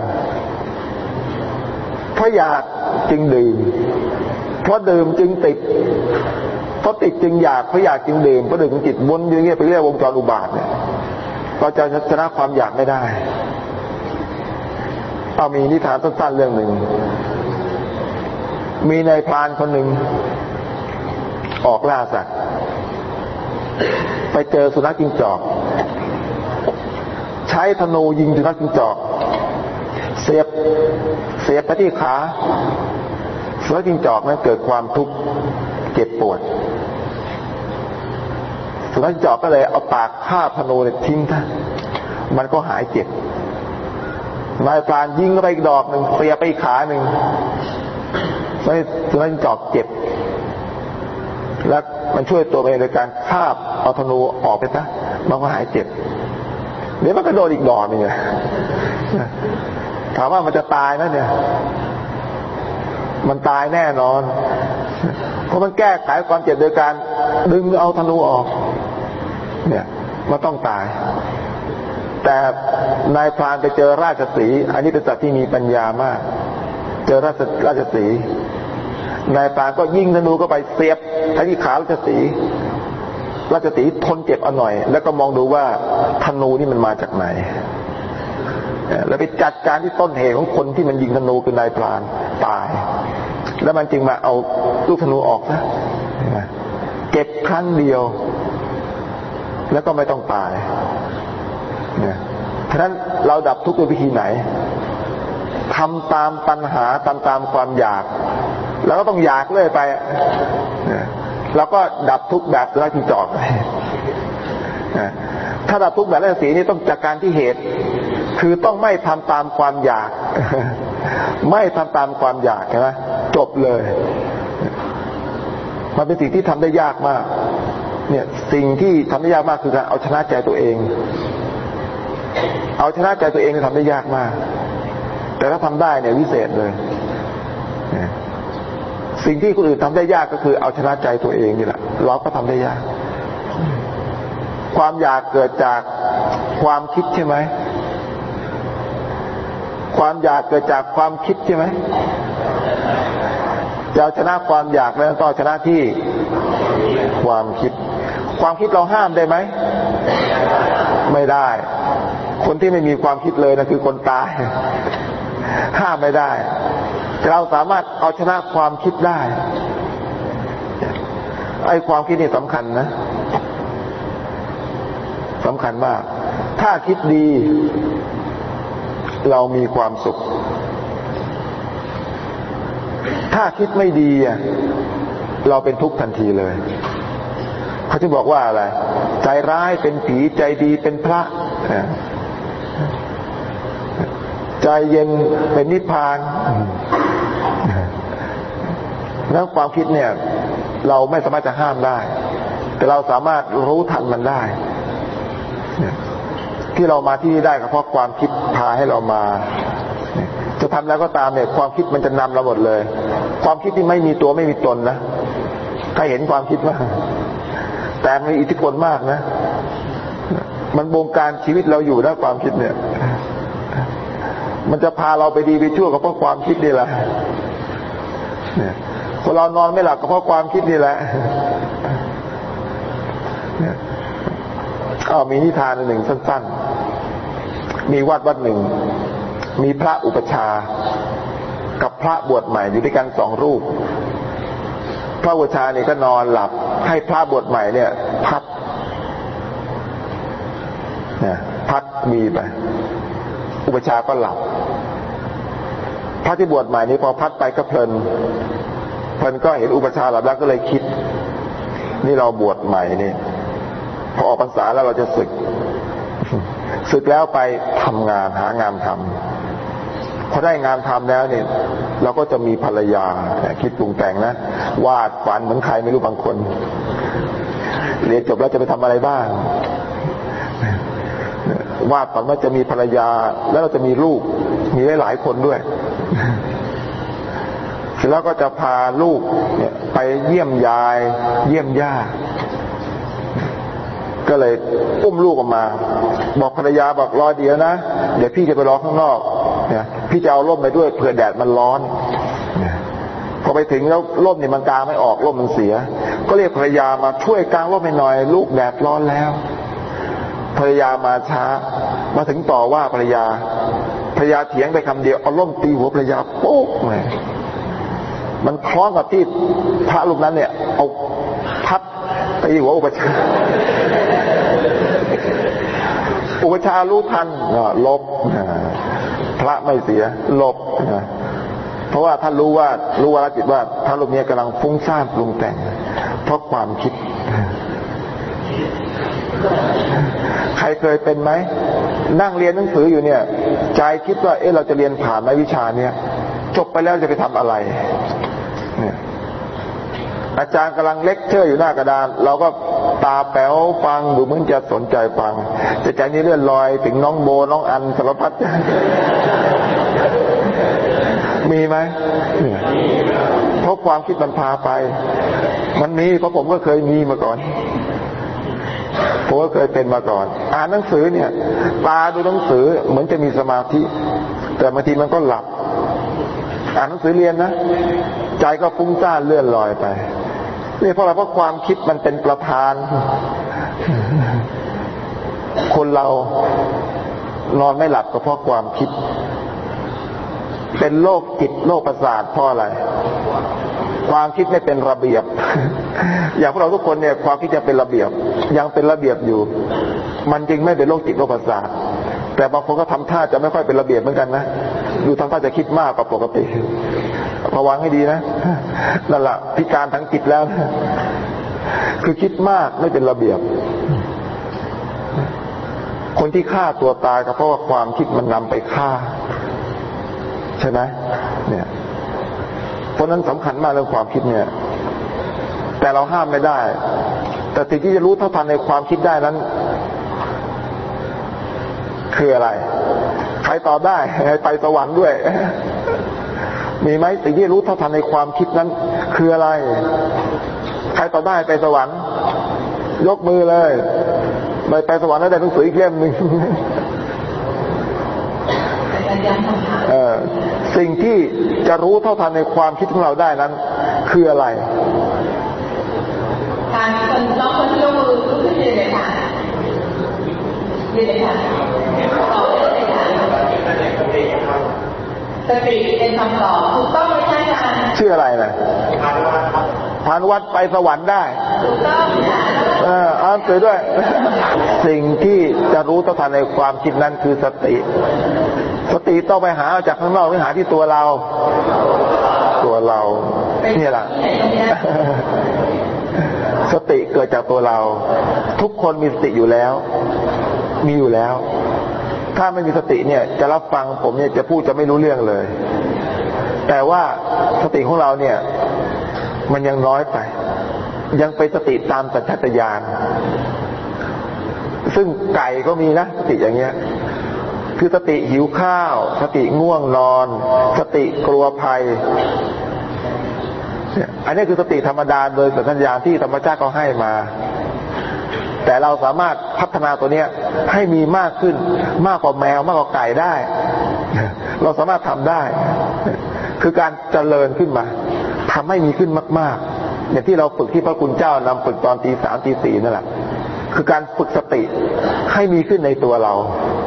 เพราะอยากจึงดื่มเพราะดื่มจึงติดเพราะติดจึงอยากเพราะอยากจึงดื่มเพราะดื่มจึงติดวนอยู่อย่างเงี้ยไปเรียกวงจรอุบาทเนี่ยเราจะชนะความอยากไม่ได้เอามีนิทานสั้นๆเรื่องหนึ่งมีนายพรานคนหนึ่งออกล่าสัตว์ไปเจอสุนัขจิ้งจอกใช้ธนูยิงสุนัขจิ้งจอกเสียบเสียบไปที่ขาเสือจิ้งจอกนั้นเกิดความทุกข์เจ็บปวดเสือจิ้งจอกก็เลยเอาปากคาบธนูเนี่ยทิ้งท่ามันก็หายเจ็บนายพรานยิงไปอีกดอกหนึ่งเสียบไปอีกขาหนึ่งเสือจิ้งจอกเจ็บแล้วมันช่วยตัวเองโดยการคาบเอาธนูออกไปซะมันก็หายเจ็บเดี๋ยวมันก็โดนอีกดอกนึงไงถามว่ามันจะตายไหมเนี่ยมันตายแน่นอนเพราะมันแก้ไขความเจ็บโดยการดึงเอาธนูออกเนี่ยมันต้องตายแต่นายพรานไปเจอราชสีห์อันนี้เป็นสัตว์ที่มีปัญญามากเจอราชราชสีห์นายพรานก็ยิงธนูเข้าไปเสียบที่ขาราชสีห์ราชสีห์ทนเจ็บเอาหน่อยแล้วก็มองดูว่าธนูนี่มันมาจากไหนแล้วไปจัดการที่ต้นเหตุของคนที่มันยิงธนูคือนายพรานตายแล้วมันจึงมาเอาลูกธนูออกนะเก็บครั้งเดียวแล้วก็ไม่ต้องตายเนี่ยฉะนั้นเราดับทุกข์ด้วยวิธีไหนทำตามตัณหาตามตามความอยากแล้วก็ต้องอยากเรื่อยไปแล้วก็ดับทุกข์แบบราชจอกถ้าดับทุกข์แบบราชสีห์นี่ต้องจากการที่เหตุคือต้องไม่ทำตามความอยากไม่ทำตามความอยากใช่ไหมจบเลยมันเป็นสิ่งที่ทำได้ยากมากเนี่ยสิ่งที่ทำได้ยากมากคือการเอาชนะใจตัวเองเอาชนะใจตัวเองทำได้ยากมากแต่ถ้าทำได้เนี่ยวิเศษเลยสิ่งที่คนอื่นทำได้ยากก็คือเอาชนะใจตัวเองนี่แหละเราก็ทำได้ยากความอยากเกิดจากความคิดใช่ไหมความอยากเกิดจากความคิดใช่ไหมจะเอาชนะความอยากแล้วต้องชนะที่ความคิดความคิดเราห้ามได้ไหมไม่ได้คนที่ไม่มีความคิดเลยนะคือคนตายห้ามไม่ได้แต่เราสามารถเอาชนะความคิดได้ไอ้ความคิดนี่สำคัญนะสำคัญมากถ้าคิดดีเรามีความสุขถ้าคิดไม่ดีเราเป็นทุกข์ทันทีเลยเขาจะบอกว่าอะไรใจร้ายเป็นผีใจดีเป็นพระใจเย็นเป็นนิพพานแล้วความคิดเนี่ยเราไม่สามารถจะห้ามได้แต่เราสามารถรู้ทันมันได้ที่เรามาที่นี่ได้ก็เพราะความคิดพาให้เรามาจะทำแล้วก็ตามเนี่ยความคิดมันจะนำเราหมดเลยความคิดที่ไม่มีตัวไม่มีตนนะใครเห็นความคิดว่าแต่มีอิทธิพลมากนะมันบงการชีวิตเราอยู่นะความคิดเนี่ยมันจะพาเราไปดีไปชั่วก็เพราะความคิดนี่แหละเนี่ยคนเรานอนไม่หลับก็เพราะความคิดนี่แหละเนี่ยอ้าวมีนิทานหนึ่งสั้นๆมีวัดวัดหนึ่งมีพระอุปัชฌาย์กับพระบวชใหม่อยู่ด้วยกันสองรูปพระอุปัชฌาย์นี่ก็นอนหลับให้พระบวชใหม่เนี่ยพัดเนี่ยพัดมีไปอุปัชฌาย์ก็หลับพระที่บวชใหม่นี้พอพัดไปก็เพลินเพลินก็เห็นอุปัชฌาย์หลับแล้วก็เลยคิดนี่เราบวชใหม่นี่พอออกพรรษาแล้วเราจะศึกศึกแล้วไปทำงานหางานทำพอได้งานทำแล้วเนี่ยเราก็จะมีภรรยาคิดปรุงแต่งนะวาดฝันเหมือนใครไม่รู้บางคนเรียนจบแล้วจะไปทำอะไรบ้างวาดฝันว่าจะมีภรรยาแล้วเราจะมีลูกมีหลายๆคนด้วยเสร็จแล้วก็จะพาลูกเนี่ยไปเยี่ยมยายเยี่ยมย่าก็เลยอุ้มลูกออกมาบอกภรรยาบอกรอเดี๋ยวนะเดี๋ยวพี่จะไปรอข้างนอกเนี่ยพี่จะเอาร่มไปด้วยเผื่อแดดมันร้อนพอไปถึงแล้วร่มเนี่ยมันกางไม่ออกร่มมันเสียก็เรียกภรรยามาช่วยกางร่มให้หน่อยลูกแดดร้อนแล้วภรรยามาช้ามาถึงต่อว่าภรรยาภรรยาเถียงไปคำเดียวเอาร่มตีหัวภรรยาโป๊กเลยมันคล้องกับที่พระรูปนั้นเนี่ยเอาพัดตีหัวอุปัชฌาย์อุปัชฌาย์รู้ทันลบพระไม่เสียหลบนะเพราะว่าท่านรู้ว่ารู้ว่าจิตว่าท่านรูปนี้กำลังฟุ้งซ่านปรุงแต่งเพราะความคิดใครเคยเป็นไหมนั่งเรียนหนังสืออยู่เนี่ยใจคิดว่าเอ๊ะเราจะเรียนผ่านไหมวิชาเนี้ยจบไปแล้วจะไปทำอะไรเนี่ยอาจารย์กำลังเลคเชอร์อยู่หน้ากระดานเราก็ตาแป๋วฟังดูเหมือนจะสนใจฟังแต่ใจนี้เลื่อนลอยถึงน้องโบน้องอันสารพัดมีไหมเพราะความคิดมันพาไปมันมีเพราะผมก็เคยมีมาก่อนผมก็เคยเป็นมาก่อนอ่านหนังสือเนี่ยตาดูหนังสือเหมือนจะมีสมาธิแต่บางทีมันก็หลับอ่านหนังสือเรียนนะใจก็ฟุ้งซ่านเลื่อนลอยไปนี่เพราะอะไรเพราะความคิดมันเป็นประธานคนเรานอนไม่หลับก็เพราะความคิดเป็นโรคจิตโรคประสาทเพราะอะไรความคิดไม่เป็นระเบียบอย่างพวกเราทุกคนเนี่ยความคิดจะเป็นระเบียบยังเป็นระเบียบอยู่มันจึงไม่เป็นโรคจิตโรคประสาทแต่บางคนก็ทำท่าจะไม่ค่อยเป็นระเบียบเหมือนกันนะดูทำท่าจะคิดมากกว่าปกติระวังให้ดีนะนั่นแหละพิการทางจิตแล้วนะคือคิดมากไม่เป็นระเบียบคนที่ฆ่าตัวตายก็เพราะว่าความคิดมันนำไปฆ่าใช่ไหมเนี่ยเพราะนั้นสำคัญมากเรื่องความคิดเนี่ยแต่เราห้ามไม่ได้แต่สิ่งที่จะรู้เท่าทันในความคิดได้นั้นคืออะไรใครตอบได้ให้ไปสวรรค์ด้วยมีไหมสิ่งที่รู้เท่าทันในความคิดนั้นคืออะไรใครตอบได้ไปสวรรค์ยกมือเลยไปไปสวรรค์แล้วได้หนังสืออีกเล่มหนึ่งเออสิ่งที่จะรู้เท่าทันในความคิดของเราได้นั้นคืออะไรการคนน้องคนที่ยกมือลุกขึ้นยืนเลยค่ะยืนเลยค่ะตอบได้เลยค่ะสติเป็นคำตอบถูกต้องไหมคะอาจารย์ชื่ออะไรนะพานุวัฒน์ไปสวรรค์ได้ถูกต้องค่ะเอออ่านไปด้วยสิ่งที่จะรู้เท่าทันในความคิดนั้นคือสติสติต้องไปหาจากข้างนอกหรือหาที่ตัวเราตัวเรานี่แหละสติเกิดจากตัวเราทุกคนมีสติอยู่แล้วมีอยู่แล้วถ้าไม่มีสติเนี่ยจะรับฟังผมเนี่ยจะพูดจะไม่รู้เรื่องเลยแต่ว่าสติของเราเนี่ยมันยังน้อยไปยังเป็นสติตามสัญชาตญาณซึ่งไก่ก็มีนะสติอย่างเงี้ยคือสติหิวข้าวสติง่วงนอนสติกลัวภัยอันนี้คือสติธรรมดาโดยสัญชาตญาณที่ธรรมชาติเขาให้มาแต่เราสามารถพัฒนาตัวเนี้ยให้มีมากขึ้นมากกว่าแมวมากกว่าไก่ได้เราสามารถทำได้คือการเจริญขึ้นมาทำให้มีขึ้นมากๆอย่างที่เราฝึกที่พระคุณเจ้านำฝึกตอนตีสามตีสี่นั่นแหละคือการฝึกสติให้มีขึ้นในตัวเรา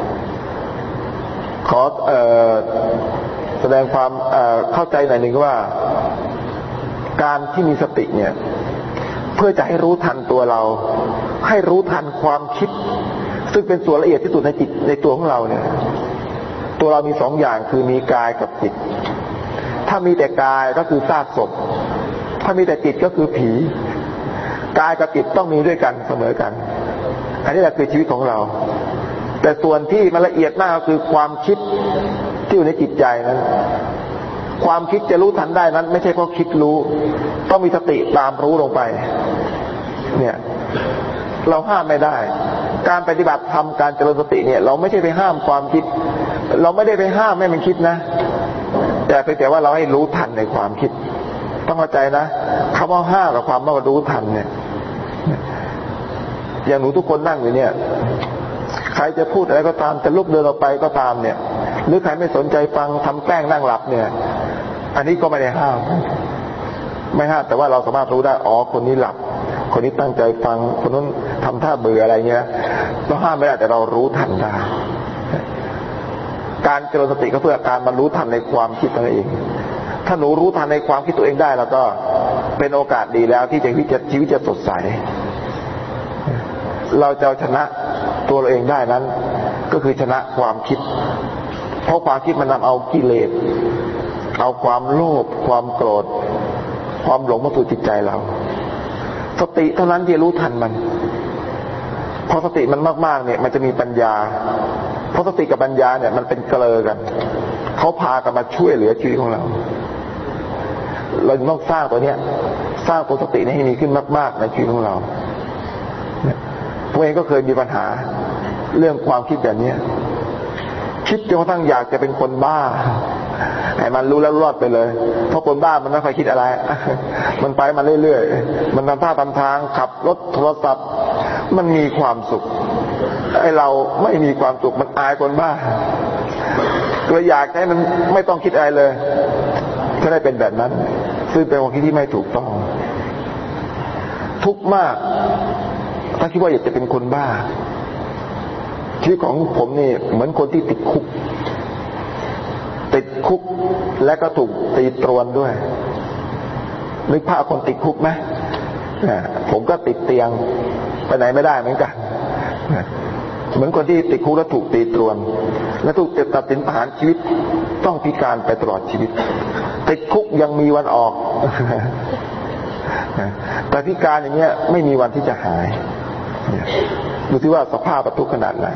ขอเอ่อแสดงความเอ่อเข้าใจหน่อยหนึ่งว่าการที่มีสติเนี่ยเพื่อจะให้รู้ทันตัวเราให้รู้ทันความคิดซึ่งเป็นส่วนละเอียดที่สุดในจิตในตัวของเราเนี่ยตัวเรามีสองอย่างคือมีกายกับจิตถ้ามีแต่กายก็คือซากศพถ้ามีแต่จิตก็คือผีกายกับจิตต้องมีด้วยกันเสมอกันอันนี้แหละคือชีวิตของเราแต่ส่วนที่มันละเอียดมากก็คือความคิดที่อยู่ในจิตใจนั้นความคิดจะรู้ทันได้นั้นไม่ใช่เพราะคิดรู้ต้องมีสติตามรู้ลงไปเนี่ยเราห้ามไม่ได้การปฏิบัติธรรมการเจริญสติเนี่ยเราไม่ใช่ไปห้ามความคิดเราไม่ได้ไปห้ามให้มันคิดนะแต่เพียงแต่ว่าเราให้รู้ทันในความคิดต้องเข้าใจนะคำว่าห้ามกับความว่ารู้ทันเนี่ยอย่างหนูทุกคนนั่งอยู่เนี่ยใครจะพูดอะไรก็ตามจะลุกเดินออกไปก็ตามเนี่ยหรือใครไม่สนใจฟังทำแกล้งนั่งหลับเนี่ยอันนี้ก็ไม่ได้ห้ามไม่ห้ามแต่ว่าเราสามารถรู้ได้อ๋อคนนี้หลับคนนี้ตั้งใจฟังคนนั้นทำท่าเบื่ออะไรเงี้ยเราห้ามไม่ได้แต่เรารู้ทันได้การเจริญสติก็เพื่อการบรรลุทันในความคิดตัวเองถ้าหนูรู้ทันในความคิดตัวเองได้แล้วก็เป็นโอกาสดีแล้วที่จะชีวิตจะสดใสเราจะชนะตัวเราเองได้นั้นก็คือชนะความคิดเพราะความคิดมันนำเอากิเลสเอาความโลภความโกรธความหลงมาสู่จิตใจเราสติเท่านั้นที่รู้ทันมันพอสติมันมากๆเนี่ยมันจะมีปัญญาเพราะสติกับปัญญาเนี่ยมันเป็นเกลอกันเขาพากันมาช่วยเหลือชีวิตของเราเราต้องสร้างตัวเนี้ยสร้างตัวสตินี้ให้มีขึ้นมากๆในชีวิตของเราผมเองก็เคยมีปัญหาเรื่องความคิดแบบนี้คิดจนกระทั่งอยากจะเป็นคนบ้าให้มันรู้แล้วรอดไปเลยเพราะคนบ้ามันไม่ค่อยคิดอะไรมันไปมันเรื่อยๆมันทำท่าทำทางขับรถโทรศัพท์มันมีความสุขไอ้เราไม่มีความสุขมันอายคนบ้าก็อยากให้มันไม่ต้องคิดอะไรเลยก็ได้เป็นแบบนั้นซึ่งเป็นความคิดที่ไม่ถูกต้องทุกข์มากถ้าคิดว่าอยากจะเป็นคนบ้าชีวิตของผมนี่เหมือนคนที่ติดคุกติดคุกและก็ถูกตีตรวนด้วยนึกภาพคนติดคุกไหมผมก็ติดเตียงไปไหนไม่ได้เหมือนกันเหมือนคนที่ติดคุกแล้วถูกตีตรวนและถูกตัดสินประหารชีวิตต้องพิการไปตลอดชีวิตติดคุกยังมีวันออกแต่พิการอย่างเงี้ยไม่มีวันที่จะหายดูที่ว่าสภาพทุกข์ขนาดไหน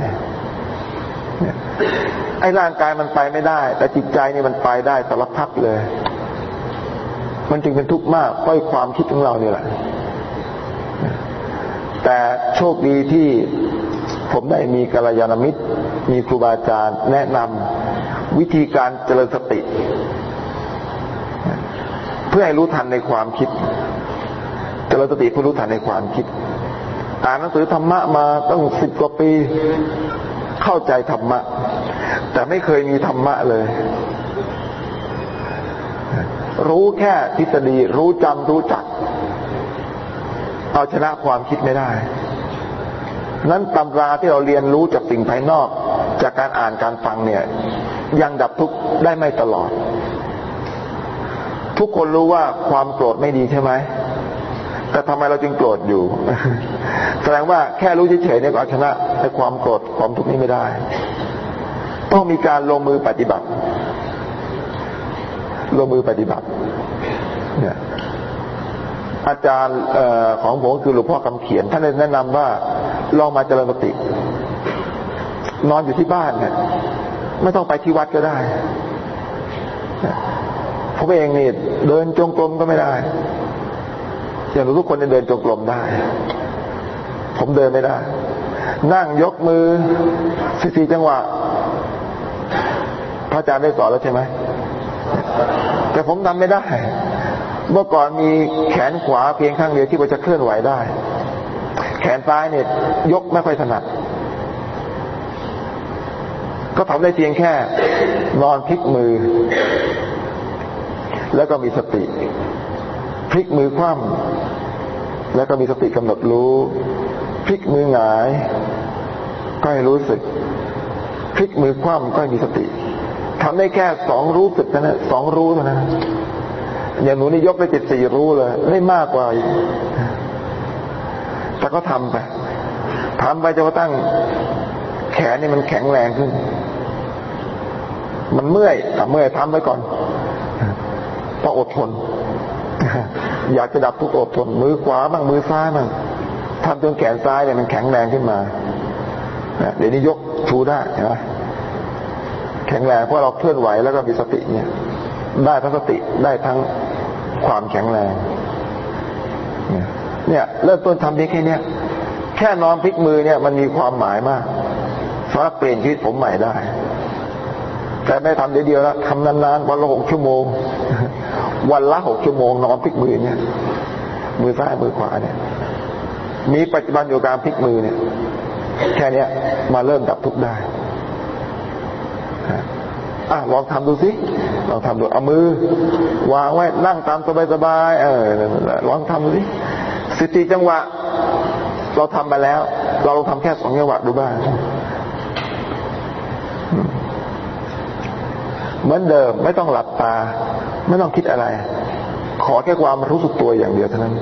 ไอ้ร่างกายมันไปไม่ได้แต่จิตใจนี่มันไปได้สารพัดเลยมันจึงเป็นทุกข์มากเพราะความคิดของเราเนี่ยแหละแต่โชคดีที่ผมได้มีกัลยาณมิตรมีครูบาอาจารย์แนะนำวิธีการเจริญสติเพื่อให้รู้ทันในความคิดเจริญสติเพื่อรู้ทันในความคิดอ่านหนังสือธรรมะมาตั้งสิบกว่าปีเข้าใจธรรมะแต่ไม่เคยมีธรรมะเลยรู้แค่ทฤษฎีรู้จำรู้จักเอาชนะความคิดไม่ได้นั้นตำราที่เราเรียนรู้จากสิ่งภายนอกจากการอ่านการฟังเนี่ยยังดับทุกข์ได้ไม่ตลอดทุกคนรู้ว่าความโกรธไม่ดีใช่ไหมแต่ทำไมเราจึงโกรธอยู่แสดงว่าแค่รู้เฉยๆเนี่ยก็เอาชนะในความโกรธความทุกข์นี้ไม่ได้ต้องมีการลงมือปฏิบัติลงมือปฏิบัติเนี่ยอาจารย์เอ่อของผมคือหลวงพ่อคำเขียนท่านได้แนะนำว่าลองมาเจริญสตินอนอยู่ที่บ้านเนี่ยไม่ต้องไปที่วัดก็ได้ผมเองนี่เดินจงกรมก็ไม่ได้อย่างทุกคนเดินจงกรมได้ผมเดินไม่ได้นั่งยกมือสี่สี่จังหวะพระอาจารย์ได้สอนแล้วใช่ไหมแต่ผมทำไม่ได้เมื่อก่อนมีแขนขวาเพียงข้างเดียวที่มันจะเคลื่อนไหวได้แขนซ้ายเนี่ยยกไม่ค่อยถนัดก็ทำได้เพียงแค่นอนพลิกมือแล้วก็มีสติพลิกมือคว่ำแล้วก็มีสติกำหนดรู้พลิกมือหงายก็ให้รู้สึกพลิกมือคว่ำก็ให้มีสติทำได้แค่สองรู้สึกนะนะสองรู้เท่านั้นอย่างหนูนี่ยกได้เจ็ดสี่รู้เลยไม่มากกว่าแต่ก็ทำไปทำไปจนกระทั่งแขนนี่มันแข็งแรงขึ้นมันเมื่อยแต่เมื่อยทำไว้ก่อนต้องอดทนอยากจะดับทุกข์อดทนมือขวาบ้างมือซ้ายบ้างทำจนแขนซ้ายเนี่ยมันแข็งแรงขึ้นมาเดี๋ยวนี้ยกชูได้เห็นไหมแข็งแรงเพราะเราเคลื่อนไหวแล้วก็มีสติเนี่ยได้ทั้งสติได้ทั้งความแข็งแรงเนี่ยเริ่มต้นทำเพียงแค่นี้แค่นอนพลิกมือเนี่ยมันมีความหมายมากสามารถเปลี่ยนชีวิตผมใหม่ได้แต่ไม่ทำเดียวๆแล้วทำนานๆวันละหกชั่วโมงวันละหกชั่วโมงนอนพลิกมือเนี่ยมือซ้ายมือขวาเนี่ยมีปัจจุบันอยู่การพลิกมือเนี่ยแค่นี้มาเริ่มดับทุกข์ได้อ่ะลองทำดูสิลองทำดูเอามือวางไว้นั่งตามสบายๆเออลองทำดูสิสิบสี่จังหวะเราทำมาแล้วเราลองทำแค่สองจังหวะดูบ้างเหมือนเดิมไม่ต้องหลับตาไม่ต้องคิดอะไรขอแค่ความรู้สึกตัวอย่างเดียวเท่านั้น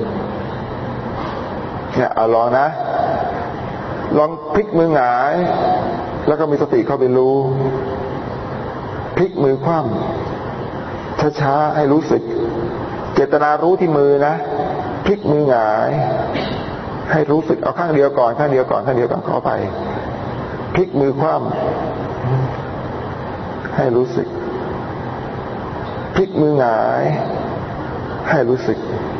เนี่ยเอาลองนะลองพลิกมือหงายแล้วก็มีสติเข้าไปรู้ลิกมือคว่ำช้าๆให้รู้สึกเจตนารู้ที่มือนะพลิกมือหงายให้รู้สึกเอาข้างเดียวก่อนข้างเดียวก่อนข้างเดียวก่อนขอไปพลิกมือคว่ำให้รู้สึกพลิกมือหงายให้รู้สึก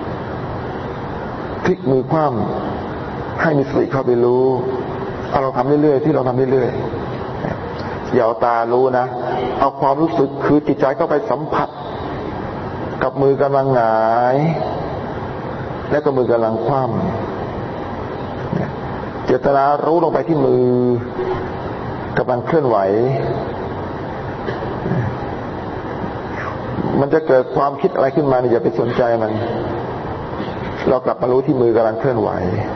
พลิกมือคว่ำให้มีสติเข้าไปรู้เอาเราทำเรื่อยๆที่เราทำเรื่อยๆอย่าเอาตารู้นะเอาความรู้สึกคือจิตใจเข้าไปสัมผัสกับมือกำลังหงายและก็มือกำลังคว่ำเจตนารู้ลงไปที่มือกำลังเคลื่อนไหวมันจะเกิดความคิดอะไรขึ้นมาอย่าไปสนใจมันเรากลับมารู้ที่มือกำลังเคลื่อนไหว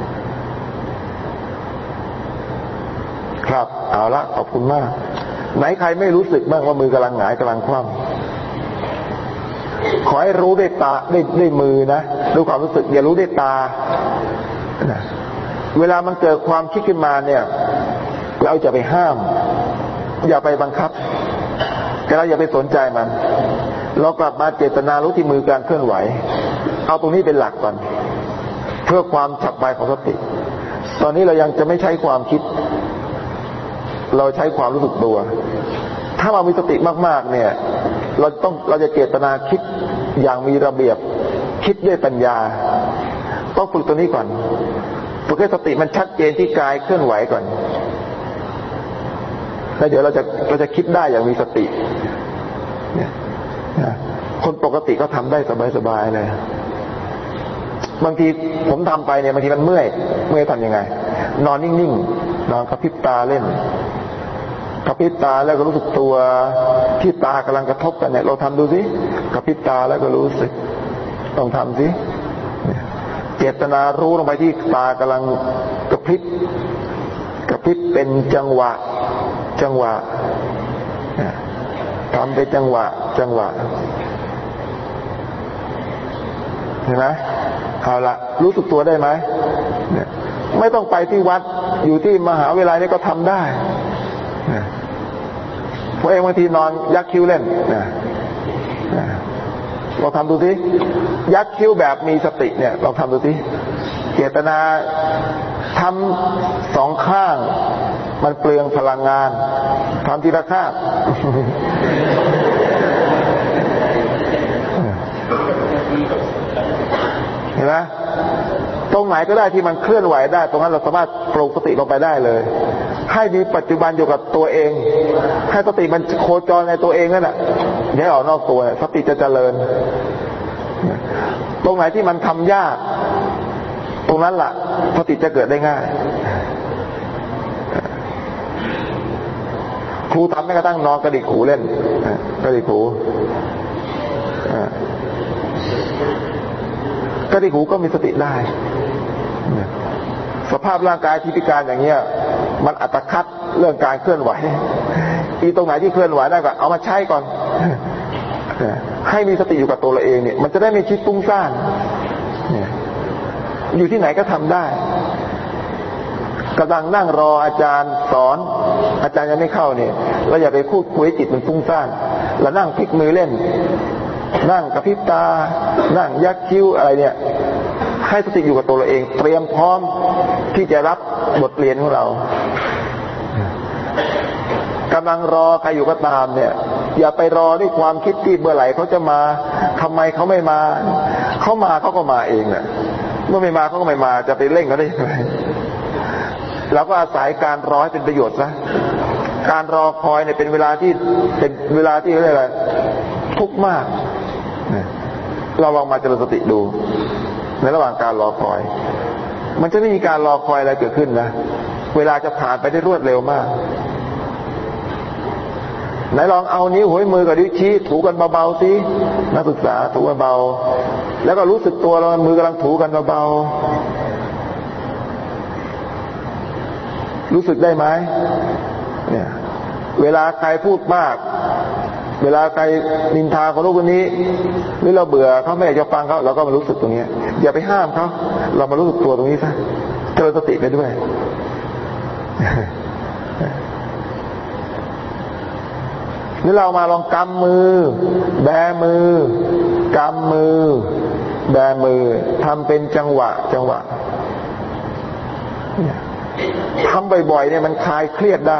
ครับเอาละขอบคุณมากไหนใครไม่รู้สึกบ้างว่ามือกำลังหงายกำลังคว่ำขอให้รู้ด้วยตาด้วยด้วยมือนะด้วยความรู้สึกอย่ารู้ด้วยตานะเวลามันเกิดความคิดขึ้นมาเนี่ยเราจะไปห้ามอย่าไปบังคับแต่เราอย่าไปสนใจมันเรากลับมาเจตนารู้ที่มือการเคลื่อนไหวเอาตรงนี้เป็นหลักก่อนเพื่อความฉับไวของสติตอนนี้เรายังจะไม่ใช้ความคิดเราใช้ความรู้สึกตัวถ้าเรามีสติมากๆเนี่ยเราต้องเราจะเจตนาคิดอย่างมีระเบียบคิดด้วยปัญญาต้องฝึกตัวนี้ก่อนฝึกให้สติมันชัดเจนที่กายเคลื่อนไหวก่อนแล้วเดี๋ยวเราจะเราจะคิดได้อย่างมีสติเนี่ยคนปกติก็ทำได้สบายๆเลยบางทีผมทำไปเนี่ยบางทีมันเมื่อยเมื่อยทำยังไงนอนนิ่งๆนอนกระพริบตาเล่นกระพริบตาแล้วก็รู้สึกตัวที่ตากำลังกระทบกันเนี่ยเราทำดูสิกระพริบตาแล้วก็รู้สึกลองทำสิเจตนารู้ลงไปที่ตากำลังกระพริบกระพริบเป็นจังหวะจังหวะทำเป็นจังหวะจังหวะเห็นไหมเอาละรู้สึกตัวได้ไหมเนี่ยไม่ต้องไปที่วัดอยู่ที่มหาวิทยาลัยนี่ก็ทำได้พวกเองบางทีนอนยักคิ้วเล่นนะเราทำดูสิยักคิ้วแบบมีสติเนี่ยเราทำดูสิเจตนาทำสองข้างมันเปลืองพลังงานทำทีละข้างเห็นไหมตรงไหนก็ได้ที่มันเคลื่อนไหวได้ตรงนั้นเราสามารถปลุกสติลงไปได้เลยให้มีปัจจุบันอยู่กับตัวเองให้สติมันโคจรในตัวเองนั่นแหละอย่าให้ออกนอกตัวสติจะเจริญตรงไหนที่มันทำยากตรงนั้นล่ะสติจะเกิดได้ง่ายครูทำแม้กระทั่งนอนกระดิกหูเล่นกระดิกหูกระดิกหูก็มีสติได้สภาพร่างกายที่พิการอย่างเงี้ยมันอัตคัดเรื่องการเคลื่อนไหวอีตรงไหนที่เคลื่อนไหวได้ก็เอามาใช้ก่อนให้มีสติอยู่กับตัวเราเองเนี่ยมันจะได้ไม่คิดฟุ้งซ่านอยู่ที่ไหนก็ทำได้กำลังนั่งรออาจารย์สอนอาจารย์ยังไม่เข้าเนี่ยเราอย่าไปพูดคุยจิตมันฟุ้งซ่านเรานั่งพลิกมือเล่นนั่งกระพริบตานั่งยักคิ้วอะไรเนี่ยให้สติอยู่กับตัวเราเองเตรียมพร้อมที่จะรับบทเรียนของเรากำลังรอใครอยู่ก็ตามเนี่ยอย่าไปรอด้วยความคิดที่เมื่อไหร่เขาจะมาทำไมเขาไม่มาเขามาเขาก็มาเองแหละเมื่อไม่มาเขาก็ไม่มาจะไปเร่งเขาได้ยังไงเราก็อาศัยการรอให้เป็นประโยชน์ซะการรอคอยเนี่ยเป็นเวลาที่เป็นเวลาที่เรียกอะไรทุกข์มากเราลองมาเจริญสติดูในระหว่างการรอคอยมันจะไม่มีการรอคอยอะไรเกิดขึ้นนะเวลาจะผ่านไปได้รวดเร็วมากไหนลองเอานิ้วหัวมือกับนิ้วชี้ถูกันเบาๆสินักศึกษาถูกันเบาแล้วก็รู้สึกตัวเรามือกำลังถูกันเบาๆรู้สึกได้ไหมเนี่ยเวลาใครพูดมากเวลาใครนินทาคนนู้นคนนี้หรือเราเบื่อเขาไม่อยากจะฟังเขาเราก็มารู้สึกตรงนี้อย่าไปห้ามเขาเรามารู้สึกตัวตรงนี้ซะเจริญสติไปด้วยนี่เรามาลองกำมือแบมือกำมือแบมือทำเป็นจังหวะจังหวะทำบ่อยๆเนี่ยมันคลายเครียดได้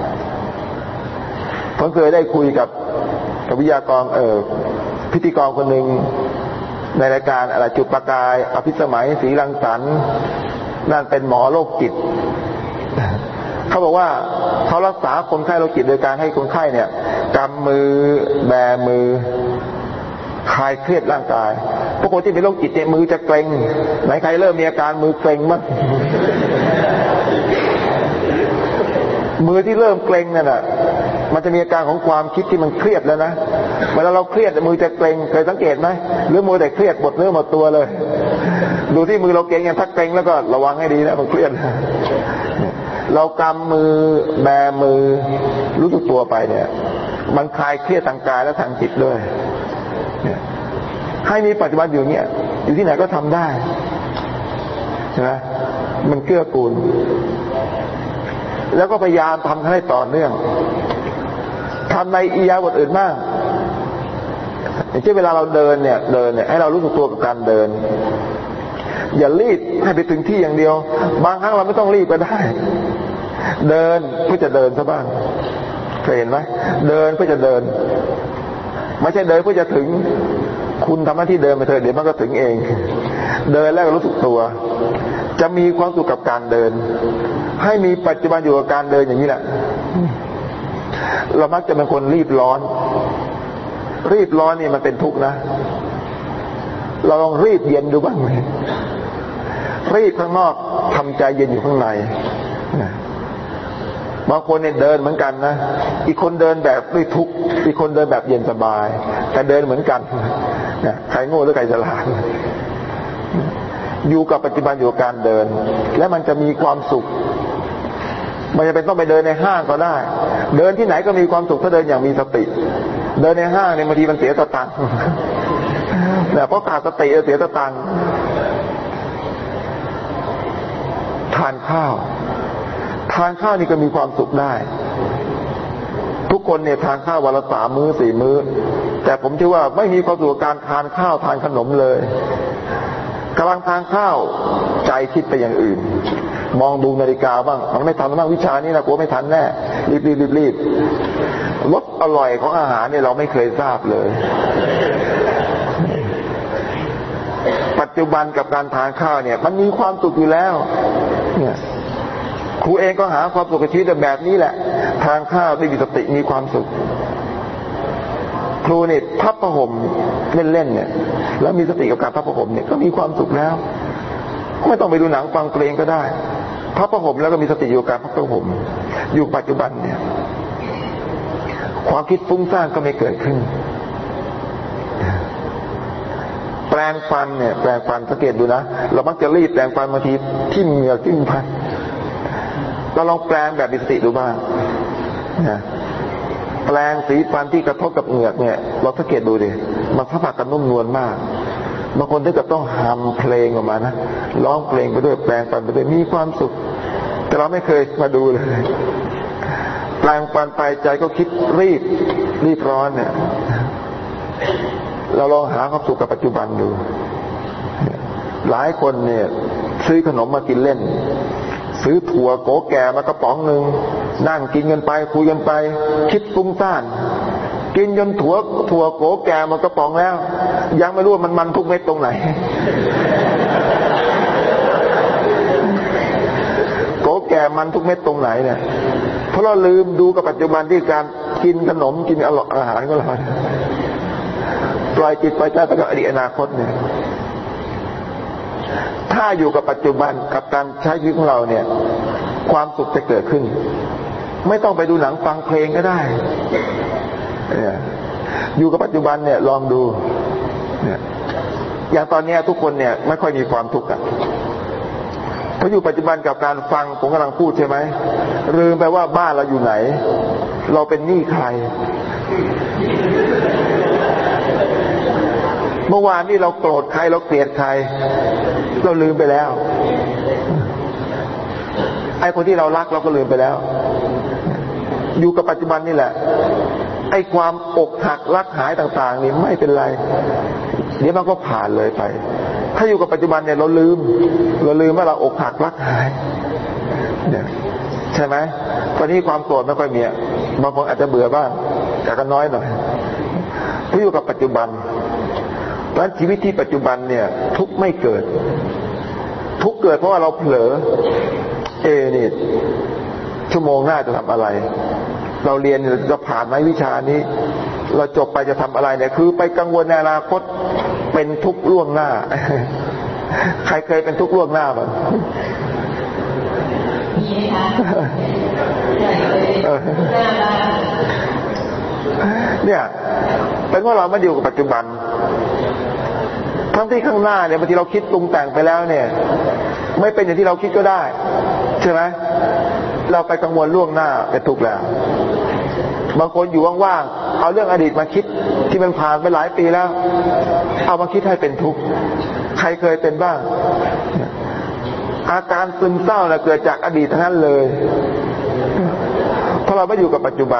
ผมเคยได้คุยกับกับวิทยากรเออพิธีกรคนหนึ่งในรายการอะไรจุดประกายอภิสมัยศรีรังสรรค์นั่นเป็นหมอโรคจิตเขาบอกว่าเขารักษาคนไข้โรคจิตโดยการให้คนไข้เนี่ยกำมือแบมือคลายเครียดร่างกายพวกคนที่เป็นโรคจิตเนี่ยมือจะเกร็งไหนใครเริ่มมีอาการมือเกร็งมั้งมือที่เริ่มเกร็งนั่นน่ะมันจะมีอาการของความคิดที่มันเครียดแล้วนะเวลาเราเครียดมือจะเกร็งเคยสังเกตไหมหรือมือแต่เครียดหมดเนื้อหมดตัวเลยดูที่มือเราเกร็งอย่างถ้าเกร็งแล้วก็ระวังให้ดีนะมันเครียดเรากำมือแบมือรู้สึกตัวไปเนี่ยมันคลายเครียดทางกายและทางจิตด้วยให้มีปัจจุบันอยู่เนี้ยอยู่ที่ไหนก็ทำได้ใช่ไหมมันเกื้อกูลแล้วก็พยายามทำให้ต่อเนื่องทำในอิริยาบถอื่นบ้างอย่างเช่นเวลาเราเดินเนี่ยเดินเนี่ยให้เรารู้สึกตัวกับการเดินอย่ารีบให้ไปถึงที่อย่างเดียวบางครั้งเราไม่ต้องรีบก็ได้เดินเพื่อจะเดินซะบ้างเคยเห็นไหมเดินเพื่อจะเดินไม่ใช่เดินเพื่อจะถึงคุณทำหน้าที่เดินไปเถอะเดี๋ยวมันก็ถึงเองเดินแล้วก็รู้สึกตัวจะมีความสุขกับการเดินให้มีปัจจุบันอยู่กับการเดินอย่างนี้แหละเรามักจะเป็นคนรีบร้อนรีบร้อนนี่มันเป็นทุกข์นะเราลองรีบเย็นดูบ้างไหมรีบข้างนอกทำใจเย็นอยู่ข้างในบางคนเนี่ยเดินเหมือนกันนะอีกคนเดินแบบด้วยทุกข์อีกคนเดินแบบเย็นสบายแต่เดินเหมือนกันนะใครโง่หรือใครฉลาดอยู่กับปัจจุบันอยู่กับการเดินและมันจะมีความสุขไม่จำเป็นต้องไปเดินในห้างก็ได้เดินที่ไหนก็มีความสุขถ้าเดินอย่างมีสติเดินในห้างเนี่ยบางทีมันเสียสตังค์เนี่ยเพราะขาดสติเสียสตังค์ทานข้าวทานข้าวนี่ก็มีความสุขได้ทุกคนเนี่ยทานข้าววันละสามมื้อสี่มื้อแต่ผมเชื่อว่าไม่มีความสุขกับการทานข้าวทานขนมเลยกำลังทานข้าวใจคิดไปอย่างอื่นมองดูนาฬิกาบ้างมันไม่ทันบ้างวิชานี้นะกลัวไม่ทันแน่รีบรีบรีบรีบรสอร่อยของอาหารเนี่ยเราไม่เคยทราบเลยปัจจุบันกับการทานข้าวเนี่ยมันมีความสุขอยู่แล้วเนี่ยครูเองก็หาความสุขกับชีวิตแบบนี้แหละทานข้าวด้วยมีสติมีความสุขครูเนี่ยพับผ้าห่มเล่นๆเนี่ยแล้วมีสติกับการพับผ้าห่มเนี่ยก็มีความสุขแล้วไม่ต้องไปดูหนังฟังเพลงก็ได้พับผ้าห่มแล้วก็มีสติอยู่กับการพับผ้าห่มอยู่ปัจจุบันเนี่ยความคิดฟุ้งซ่านก็ไม่เกิดขึ้นแปรงฟันเนี่ยแปรงฟันสังเกตดูนะเรามักจะรีบแปรงฟันบางทีทิ่มเหงือกทิ่มฟันเราลองแปรงแบบมีสติดูบ้างนะแปรงสีฟันที่กระทบกับเหงือกเนี่ยเราสังเกตดูดิมันสัมผัสกันนุ่มนวลมากบางคนถึงกับต้องฮัมเพลงออกมานะร้องเพลงไปด้วยแปรงฟันไปด้วยมีความสุขแต่เราไม่เคยมาดูเลยแปรงฟันไปใจก็คิดรีบรีบร้อนเนี่ยเราลองหาความสุขกับปัจจุบันดูหลายคนเนี่ยซื้อขนมมากินเล่นซื้อถั่วโกแก่มากระป๋องหนึ่งนั่งกินกันไปคุยกันไปคิดฟุ้งซ่านกินจนถั่วถั่วโกแก่มากระป๋องแล้วยังไม่รู้ว่ามันมันทุกเม็ดตรงไหนโกแก่มันทุกเม็ดตรงไหนเนี่ยเพราะเราลืมดูกับปัจจุบันที่การกินขนมกินอร่อยอาหารก็แล้วปล่อยจิตไปใต้ตะกอดีตอนาคตเนี่ยถ้าอยู่กับปัจจุบันกับการใช้ชีวิตของเราเนี่ยความสุขจะเกิดขึ้นไม่ต้องไปดูหนังฟังเพลงก็ได้อยู่กับปัจจุบันเนี่ยลองดูเนี่ยอย่างตอนนี้ทุกคนเนี่ยไม่ค่อยมีความทุกข์อ่ะเพราะอยู่ปัจจุบันกับการฟังผมกำลังพูดใช่ไหมลืมไปว่าบ้านเราอยู่ไหนเราเป็นหนี้ใครเมื่อวานนี้เราโกรธใครเราเกลียดใครเราลืมไปแล้วไอ้คนที่เรารักเราก็ลืมไปแล้วอยู่กับปัจจุบันนี่แหละไอ้ความอกหักรักหายต่างๆนี่ไม่เป็นไรเดี๋ยวมันก็ผ่านเลยไปถ้าอยู่กับปัจจุบันเนี่ยเราลืมเราลืมว่าเราอกหักรักหายเนี่ยใช่ไหมตอนนี้ความโกรธไม่ค่อยมีบางคนอาจจะเบื่อบ้างแต่ก็น้อยหน่อยถ้าอยู่กับปัจจุบันเพราะชีวิตที่ปัจจุบันเนี่ยทุกข์ไม่เกิดทุกข์เกิดเพราะว่าเราเผลอเอนี่ชั่วโมงหน้าจะทำอะไรเราเรียนจะผ่านไหมวิชานี้เราจบไปจะทำอะไรเนี่ยคือไปกังวลในอนาคตเป็นทุกข์ล่วงหน้าใครเคยเป็นทุกข์ล่วงหน้าบ้างมีไหมคะเนี่ยเป็นว่าเราไม่อยู่กับปัจจุบันทั้งที่ข้างหน้าเนี่ยบางทีเราคิดปรุงแต่งไปแล้วเนี่ยไม่เป็นอย่างที่เราคิดก็ได้ใช่ไหมเราไปกังวลล่วงหน้าเป็นทุกข์แล้วบางคนอยู่ว่างๆเอาเรื่องอดีตมาคิดที่มันผ่านไปหลายปีแล้วเอามาคิดให้เป็นทุกข์ใครเคยเป็นบ้างอาการซึมเศร้าน่ะเกิดจากอดีตทั้งนั้นเลยเพราะเราไม่อยู่กับปัจจุบัน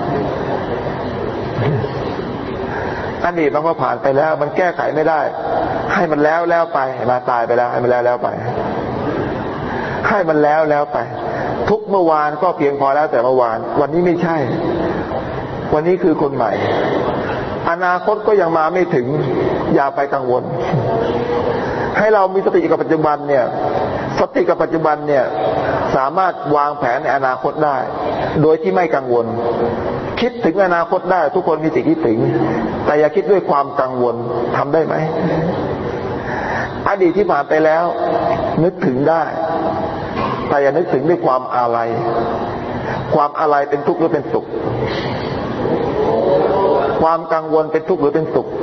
อดีตมันก็ผ่านไปแล้วมันแก้ไขไม่ได้ให้มันแล้วแล้วไปมาตายไปแล้วให้มันแล้วแล้วไปให้มันแล้วแล้วไปทุกเมื่อวานก็เพียงพอแล้วแต่เมื่อวานวันนี้ไม่ใช่วันนี้คือคนใหม่อนาคตก็ยังมาไม่ถึงอย่าไปกังวลให้เรามีสติกับปัจจุบันเนี่ยสติกับปัจจุบันเนี่ยสามารถวางแผนในอนาคตได้โดยที่ไม่กังวลคิดถึงอนาคตได้ทุกคนมีสิทธิ์คิดถึงแต่อย่าคิดด้วยความกังวลทำได้ไหมอดีตที่ผ่านไปแล้วนึกถึงได้แต่อย่านึกถึงด้วยความอาลัยความอาลัยเป็นทุกข์หรือเป็นสุขความกังวลเป็นทุกข์หรือเป็นสุข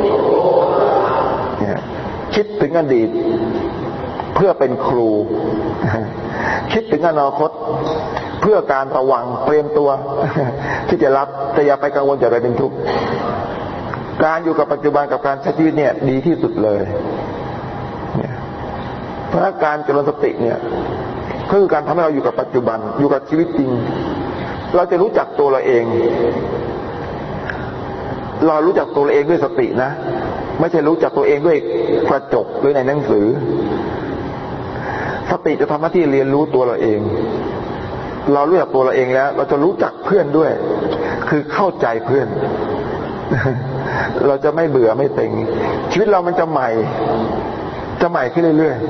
เนี่ยคิดถึงอดีตเพื่อเป็นครูคิดถึงอนาคตเพื่อการระวังเตรียมตัวที่จะรับแต่อย่าไปกังวลจะไปเป็นทุกข์การอยู่กับปัจจุบันกับการใช้ชีวิตเนี่ยดีที่สุดเลยเนี่ยเพราะการเจริญสติเนี่ยคือการทำให้เราอยู่กับปัจจุบันอยู่กับชีวิตจริงเราจะรู้จักตัวเราเองเรารู้จักตัวเราเองด้วยสตินะไม่ใช่รู้จักตัวเองด้วยกระจกหรือในหนังสือสติจะทำหน้าที่เรียนรู้ตัวเราเองเรารู้จักตัวเราเองแล้วเราจะรู้จักเพื่อนด้วยคือเข้าใจเพื่อนเราจะไม่เบื่อไม่เต็งชีวิตเรามันจะใหม่จะใหม่ขึ้นเรื่อย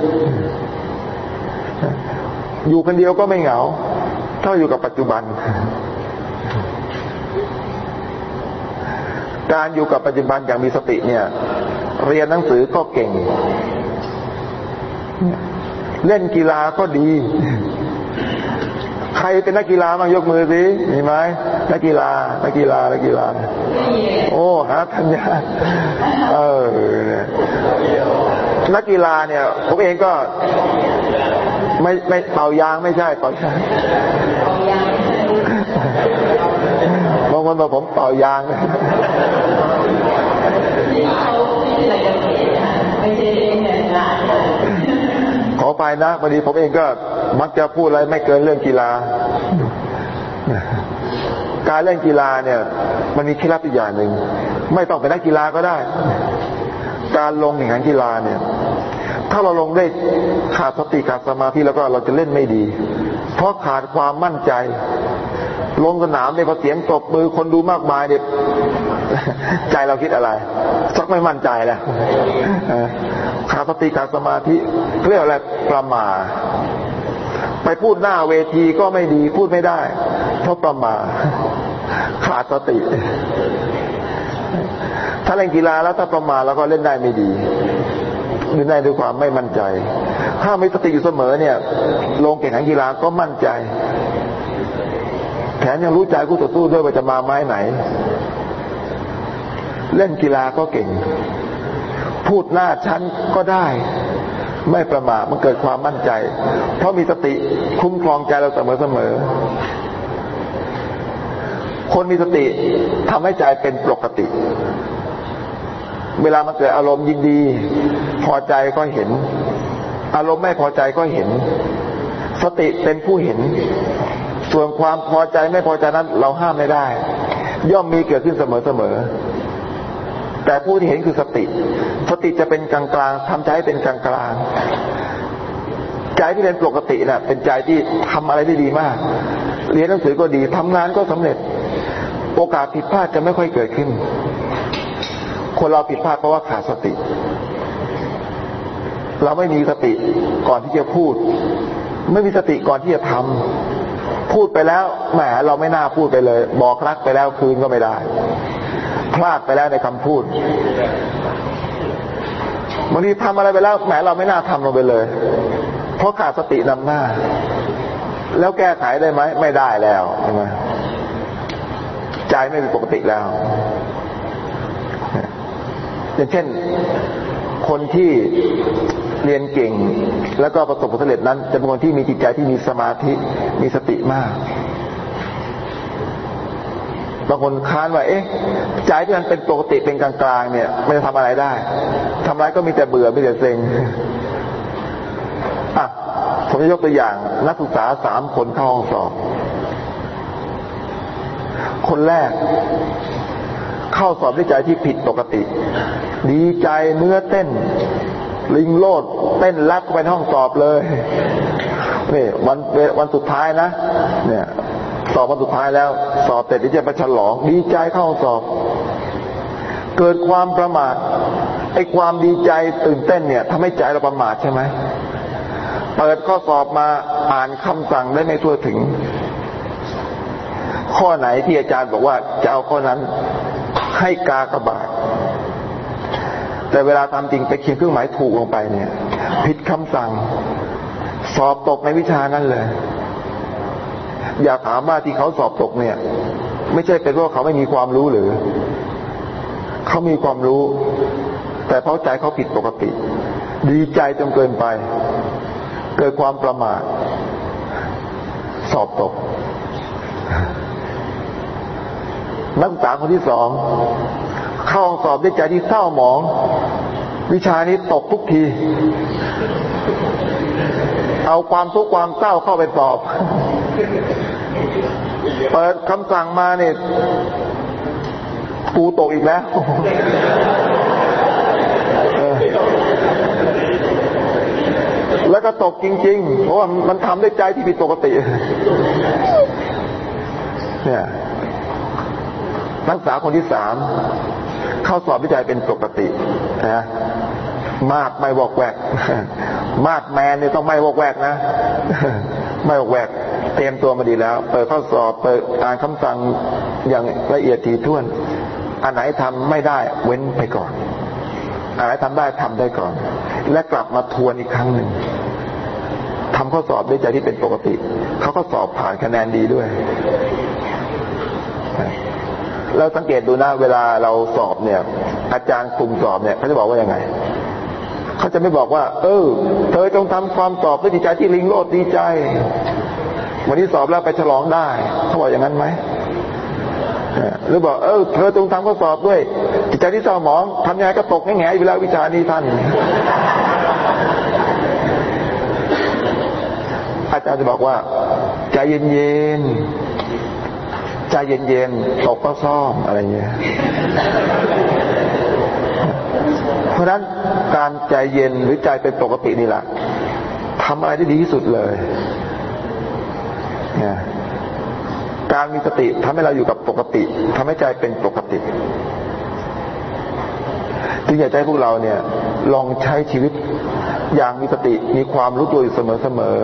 ๆอยู่คนเดียวก็ไม่เหงาถ้าอยู่กับปัจจุบันการอยู่กับปัจจุบันอย่างมีสติเนี่ยเรียนหนังสือก็เก่งเล่นกีฬาก็ดีใครเป็นนักกีฬาบ้างยกมือสิมีไหมนักกีฬานักกีฬานักกีฬาโอ้หาทันยาเออนักกีฬาเนี่ยผมเองก็ไม่ไม่เป่ายางไม่ใช่เป่ายางบางคนบอกผมเป่ายางขอไปนะพอดีผมเองก็มักจะพูดอะไรไม่เกินเรื่องกีฬาการเล่นกีฬาเนี่ยมันมีเคล็ดลับอีกอย่างหนึ่งไม่ต้องเป็นนักกีฬาก็ได้การลงแข่งขันกีฬาเนี่ยถ้าเราลงได้ขาดสติขาดสมาธิแล้วก็เราจะเล่นไม่ดีเพราะขาดความมั่นใจลงสนามเนี่ยพอเสียงตบมือคนดูมากมายเนี่ยใจเราคิดอะไรสักไม่มั่นใจแล้วขาดสติขาดสมาธิเรียกอะไรประมาทไปพูดหน้าเวทีก็ไม่ดีพูดไม่ได้เพราะประมาทขาดสติถ้าเล่นกีฬาแล้วถ้าประมาทแล้วก็เล่นได้ไม่ดีเล่นได้ด้วยความไม่มั่นใจถ้ามีสติอยู่เสมอเนี่ยลงแข่งขันกีฬาก็มั่นใจแถมยังรู้ใจคู่ต่อสู้ด้วยว่าจะมาไม้ไหนเล่นกีฬาก็เก่งพูดหน้าชั้นก็ได้ไม่ประมาทมันเกิดความมั่นใจเพราะมีสติคุ้มครองใจเราเสมอเสมอคนมีสติทำให้ใจเป็นปกติเวลามันเกิดอารมณ์ยินดีพอใจก็เห็นอารมณ์ไม่พอใจก็เห็นสติเป็นผู้เห็นส่วนความพอใจไม่พอใจนั้นเราห้ามไม่ได้ย่อมมีเกิดขึ้นเสมอๆแต่ผู้ที่เห็นคือสติสติจะเป็นกลางๆทำใจให้เป็นกลางๆใจที่เป็นปกติน่ะเป็นใจที่ทำอะไรได้ดีมากเรียนหนังสือก็ดีทำงานก็สำเร็จโอกาสผิดพลาดจะไม่ค่อยเกิดขึ้นคนเราผิดพลาดเพราะว่าขาดสติเราไม่มีสติก่อนที่จะพูดไม่มีสติก่อนที่จะทำพูดไปแล้วแหมเราไม่น่าพูดไปเลยบอกรักไปแล้วคืนก็ไม่ได้พลาดไปแล้วในคำพูดบางทีทำอะไรไปแล้วแหมเราไม่น่าทำลงไปเลยเพราะขาดสตินำหน้าแล้วแก้ไขได้ไหมไม่ได้แล้วใช่ไหมใจไม่เป็นปกติแล้วอย่างเช่นคนที่เรียนเก่งแล้วก็ประสบผลสำเร็จนั้นจะเป็นคนที่มีจิตใจที่มีสมาธิมีสติมากบางคนค้านว่าเอ๊ะใจที่มันเป็นปกติเป็นกลางๆเนี่ยไม่จะทำอะไรได้ทำอะไรก็มีแต่เบื่อมีแต่เซ็งอ่ะผมจะยกตัวอย่างนักศึกษาสามคนเข้าห้องสอบคนแรกเข้าสอบด้วยใจที่ผิดปกติดีใจเนื้อเต้นลิงโลดเต้นรักไปห้องสอบเลยนี่วันวันสุดท้ายนะเนี่ยสอบวันสุดท้ายแล้วสอบเสร็จที่จะไปฉลองดีใจเข้าสอบเกิดความประมาทไอ้ความดีใจตื่นเต้นเนี่ยทำให้ใจเราประมาทใช่ไหมเปิดข้อสอบมาอ่านคำสั่งได้ไม่ทั่วถึงข้อไหนที่อาจารย์บอกว่าจะเอาข้อนั้นให้กากบาทแต่เวลาทำจริงไปเขียนเครื่องหมายถูกลงไปเนี่ยผิดคำสั่งสอบตกในวิชานั้นเลยอย่าถามว่าที่เขาสอบตกเนี่ยไม่ใช่เป็นเพราะเขาไม่มีความรู้หรือเขามีความรู้แต่เพราะใจเขาผิดปกติดีใจจนเกินไปเกิดความประมาทสอบตกนักศึกษาคนที่สองเข้าห้องสอบด้วยใจที่เศร้าหมองวิชานี้ตกทุกทีเอาความทุกข์ความเศร้าเข้าไปสอบเปิดคำสั่งมาเนี่ยกูตกอีกแล้วแล้วก็ตกจริงๆเพราะว่ามันทำด้วยใจที่ผิดปกติเนี่ยนักศึกษาคนที่สามเข้าสอบวิจัยเป็นปกตินะมากไม่วอกแวกมากแมนเนี่ยต้องไม่วอกแวกนะไม่วอกแวกเตรียมตัวมาดีแล้วเปิดข้อสอบเปิดอ่านคำสั่งอย่างละเอียดถี่ถ้วนอันไหนทำไม่ได้เว้นไปก่อนอันไหนทำได้ทำได้ก่อนและกลับมาทวนอีกครั้งหนึ่งทำข้อสอบด้วยใจที่เป็นปกติเขาก็สอบผ่านคะแนนดีด้วยเราสังเกตดูนะเวลาเราสอบเนี่ยอาจารย์คุมสอบเนี่ยเขาจะบอกว่ายังไงเขาจะไม่บอกว่าเออเธอจงทำความสอบด้วยจิตใจที่ลิงโลดดีใจวันนี้สอบแล้วไปฉลองได้เขาบอกอย่างนั้นไหมหรือบอกเออเธอจงทำข้อสอบด้วยจิตใจที่เศร้าหมองทำยังไงก็ตกแง่ๆเวลาวิชานี้ท่านอาจารย์จะบอกว่าใจเย็นๆใจเย็นๆตกก็ซ่อมอะไรเงี้ยเพราะฉะนั้นการใจเย็นหรือใจเป็นปกตินี่แหละทำอะไรได้ดีที่สุดเลยเนี่ยการมีสติทำให้เราอยู่กับปกติทำให้ใจเป็นปกติจึงอยากให้พวกเราเนี่ยลองใช้ชีวิตอย่างมีสติมีความรู้ตัวอยู่เสมอ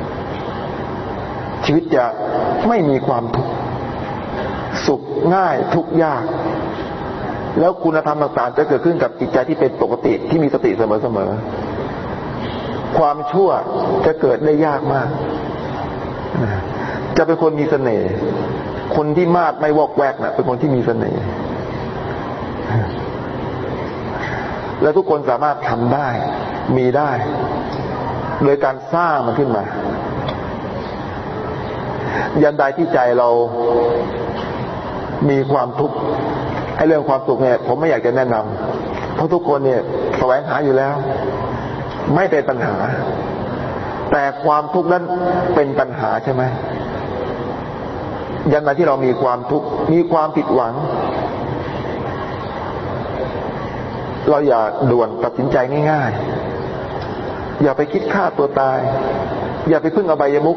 ๆชีวิตจะไม่มีความทุกข์สุขง่ายทุกข์ยากแล้วคุณธรรมต่างๆจะเกิดขึ้นกับจิตใจที่เป็นปกติที่มีสติเสมอๆความชั่วจะเกิดได้ยากมากจะเป็นคนมีเสน่ห์คนที่มาดไม่วอกแวกนะเป็นคนที่มีเสน่ห์และทุกคนสามารถทำได้มีได้โดยการสร้างมันขึ้นมายันใดที่ใจเรามีความทุกข์ไอ้เรื่องความสุขเนี่ยผมไม่อยากจะแนะนำเพราะทุกคนเนี่ยแสวงหาอยู่แล้วไม่เป็นปัญหาแต่ความทุกข์นั้นเป็นปัญหาใช่ไหมยันมาที่เรามีความทุกข์มีความผิดหวังเราอย่าด่วนตัดสินใจง่ายๆอย่าไปคิดฆ่าตัวตายอย่าไปพึ่งอบายมุข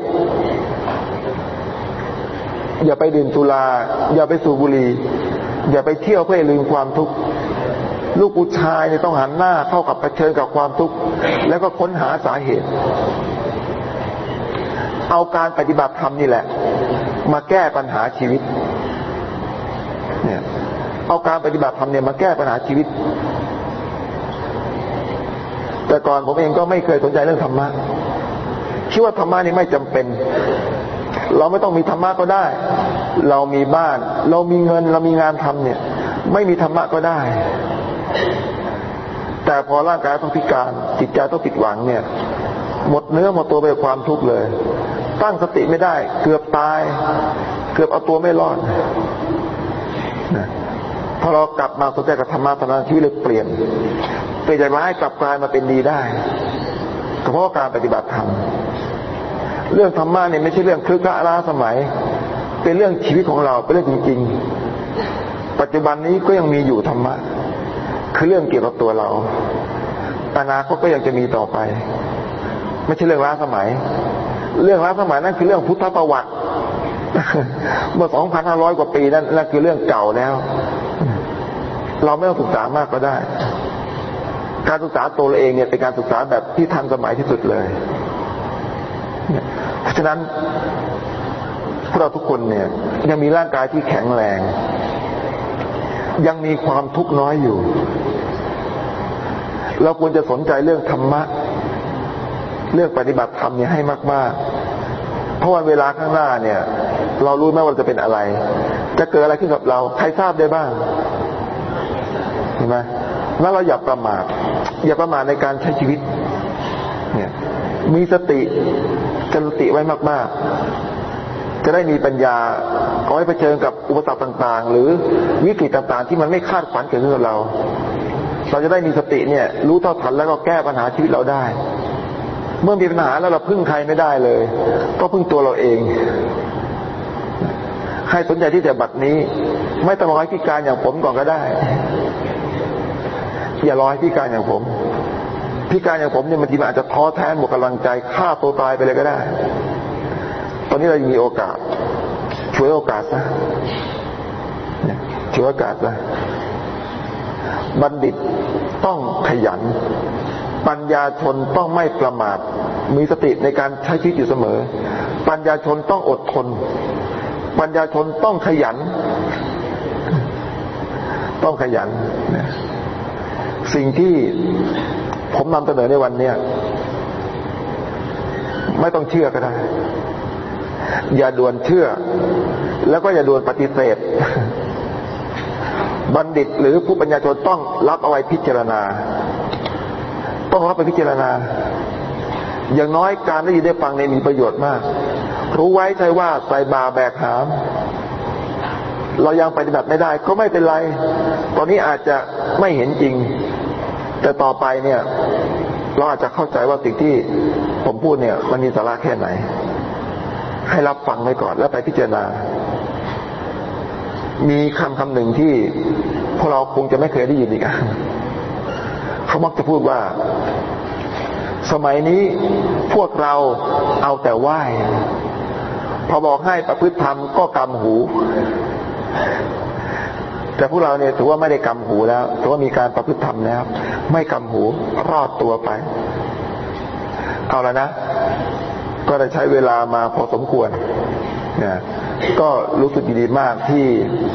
อย่าไปดื่มสุราอย่าไปสูบบุหรี่อย่าไปเที่ยวเพื่อลืมความทุกข์ลูกผู้ชายเนี่ยต้องหันหน้าเข้ากับเผชิญกับความทุกข์แล้วก็ค้นหาสาเหตุเอาการปฏิบัติธรรมนี่แหละมาแก้ปัญหาชีวิตเนี่ยเอาการปฏิบัติธรรมเนี่ยมาแก้ปัญหาชีวิตแต่ก่อนผมเองก็ไม่เคยสนใจเรื่องธรรมะคิดว่าธรรมะนี่ไม่จำเป็นเราไม่ต้องมีธรรมะก็ได้เรามีบ้านเรามีเงินเรามีงานทำเนี่ยไม่มีธรรมะก็ได้แต่พอร่างกายต้องพิการจิตใจต้องผิดหวังเนี่ยหมดเนื้อหมดตัวไปกับความทุกข์เลยตั้งสติไม่ได้เกือบตายเกือบเอาตัวไม่รอดนะพอเรากลับมาสนใจกับธรรมะตอนนั้นชีวิตเลยเปลี่ยนเปลี่ยนจากร้ายกลับกลายมาเป็นดีได้ก็เพราะการปฏิบัติธรรมเรื่องธรรมะเนี่ยไม่ใช่เรื่องคลึกคละล้าสมัยเป็นเรื่องชีวิตของเราเป็นเรื่องจริงๆปัจจุบันนี้ก็ยังมีอยู่ธรรมะคือเรื่องเกี่ยวกับตัวเราอนาคตก็ยังจะมีต่อไปไม่ใช่เรื่องล้าสมัยเรื่องล้าสมัยนั่นคือเรื่องพุทธประวัติเมื่อ สองพันห้าร้อย กว่าปีนั่นนั่นคือเรื่องเก่าแล้วเราไม่ต้องศึกษามากก็ได้การศึกษาตัวเราเองเนี่ยเป็นการศึกษาแบบที่ทันสมัยที่สุดเลยเพราะฉะนั้นพวกเราทุกคนเนี่ยยังมีร่างกายที่แข็งแรงยังมีความทุกข์น้อยอยู่เราควรจะสนใจเรื่องธรรมะเรื่องปฏิบัติธรรมเนี่ยให้มากๆเพราะว่าเวลาข้างหน้าเนี่ยเรารู้ไหมว่าจะเป็นอะไรจะเกิดอะไรขึ้นกับเราใครทราบได้บ้างเห็นไหมแล้วเราอย่าประมาทอย่าประมาทในการใช้ชีวิตเนี่ยมีสติจะสติไว้มากๆจะได้มีปัญญาเอาไว้เผชิญกับอุปสรรคต่างๆหรือวิกฤตต่างๆที่มันไม่คาดฝันเกิดขึ้นกับเราเราจะได้มีสติเนี่ยรู้เท่าทันแล้วก็แก้ปัญหาชีวิตเราได้เมื่อมีปัญหาแล้วเราพึ่งใครไม่ได้เลยก็พึ่งตัวเราเองให้สนใจที่จะบัดนี้ไม่ต้องรอให้พิการอย่างผมก่อนก็ได้อย่ารอให้พิการอย่างผมพิการอย่างผมเนี่ยบางทีมันอาจจะท้อแท้หมดกำลังใจฆ่าตัวตายไปเลยก็ได้ตอนนี้เรายังมีโอกาสช่วยโอกาสซะช่วยโอกาสซะบัณฑิตต้องขยันปัญญาชนต้องไม่ประมาทมีสติในการใช้ชีวิตอยู่เสมอปัญญาชนต้องอดทนปัญญาชนต้องขยันต้องขยันนะสิ่งที่ผมนำเสนอในวันนี้ไม่ต้องเชื่อก็ได้อย่าด่วนเชื่อแล้วก็อย่าด่วนปฏิเสธบัณฑิตหรือผู้ปัญญาชนต้องรับเอาไว้พิจารณาต้องรับไปพิจารณาอย่างน้อยการได้ยินได้ฟังเนี่ยมีประโยชน์มากรู้ไว้ใช่ว่าใส่บาแบกหามเรายังปฏิบัติไม่ได้ก็ไม่เป็นไรตอนนี้อาจจะไม่เห็นจริงแต่ต่อไปเนี่ยเราอาจจะเข้าใจว่าสิ่งที่ผมพูดเนี่ยมันมีสาระแค่ไหนให้รับฟังไว้ก่อนแล้วไปพิจารณามีคำคำหนึ่งที่พวกเราคงจะไม่เคยได้ยินอีกเขามักจะพูดว่าสมัยนี้พวกเราเอาแต่ไหว้พอบอกให้ประพฤติธรรมก็กำหูแต่พวกเราเนี่ยถือว่าไม่ได้กำหูแล้วถือว่ามีการประพฤติธรรมแล้วไม่กำหูรอดตัวไปเอาละนะก็ได้ใช้เวลามาพอสมควรเนี่ยก็รู้สึกดีมากที่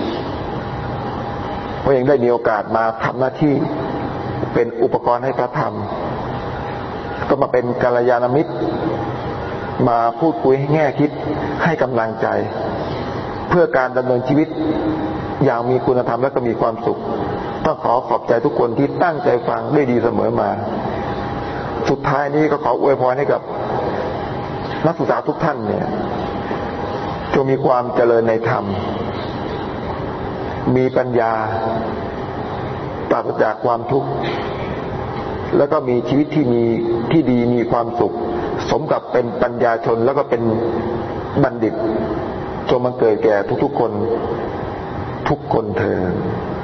ว่ายังได้มีโอกาสมาทำหน้าที่เป็นอุปกรณ์ให้พระธรรมก็มาเป็นกัลยาณมิตรมาพูดคุยให้แง่คิดให้กำลังใจเพื่อการดำเนินชีวิตอย่างมีคุณธรรมและก็มีความสุขต้องขอขอบใจทุกคนที่ตั้งใจฟังด้วยดีเสมอมาสุดท้ายนี้ก็ขออวยพรให้กับนักศึกษาทุกท่านเนี่ยจงมีความเจริญในธรรมมีปัญญาปราศจากความทุกข์แล้วก็มีชีวิตที่มีที่ดีมีความสุขสมกับเป็นปัญญาชนแล้วก็เป็นบัณฑิตจงบังเกิดแก่ทุกๆคนทุกคนเถิด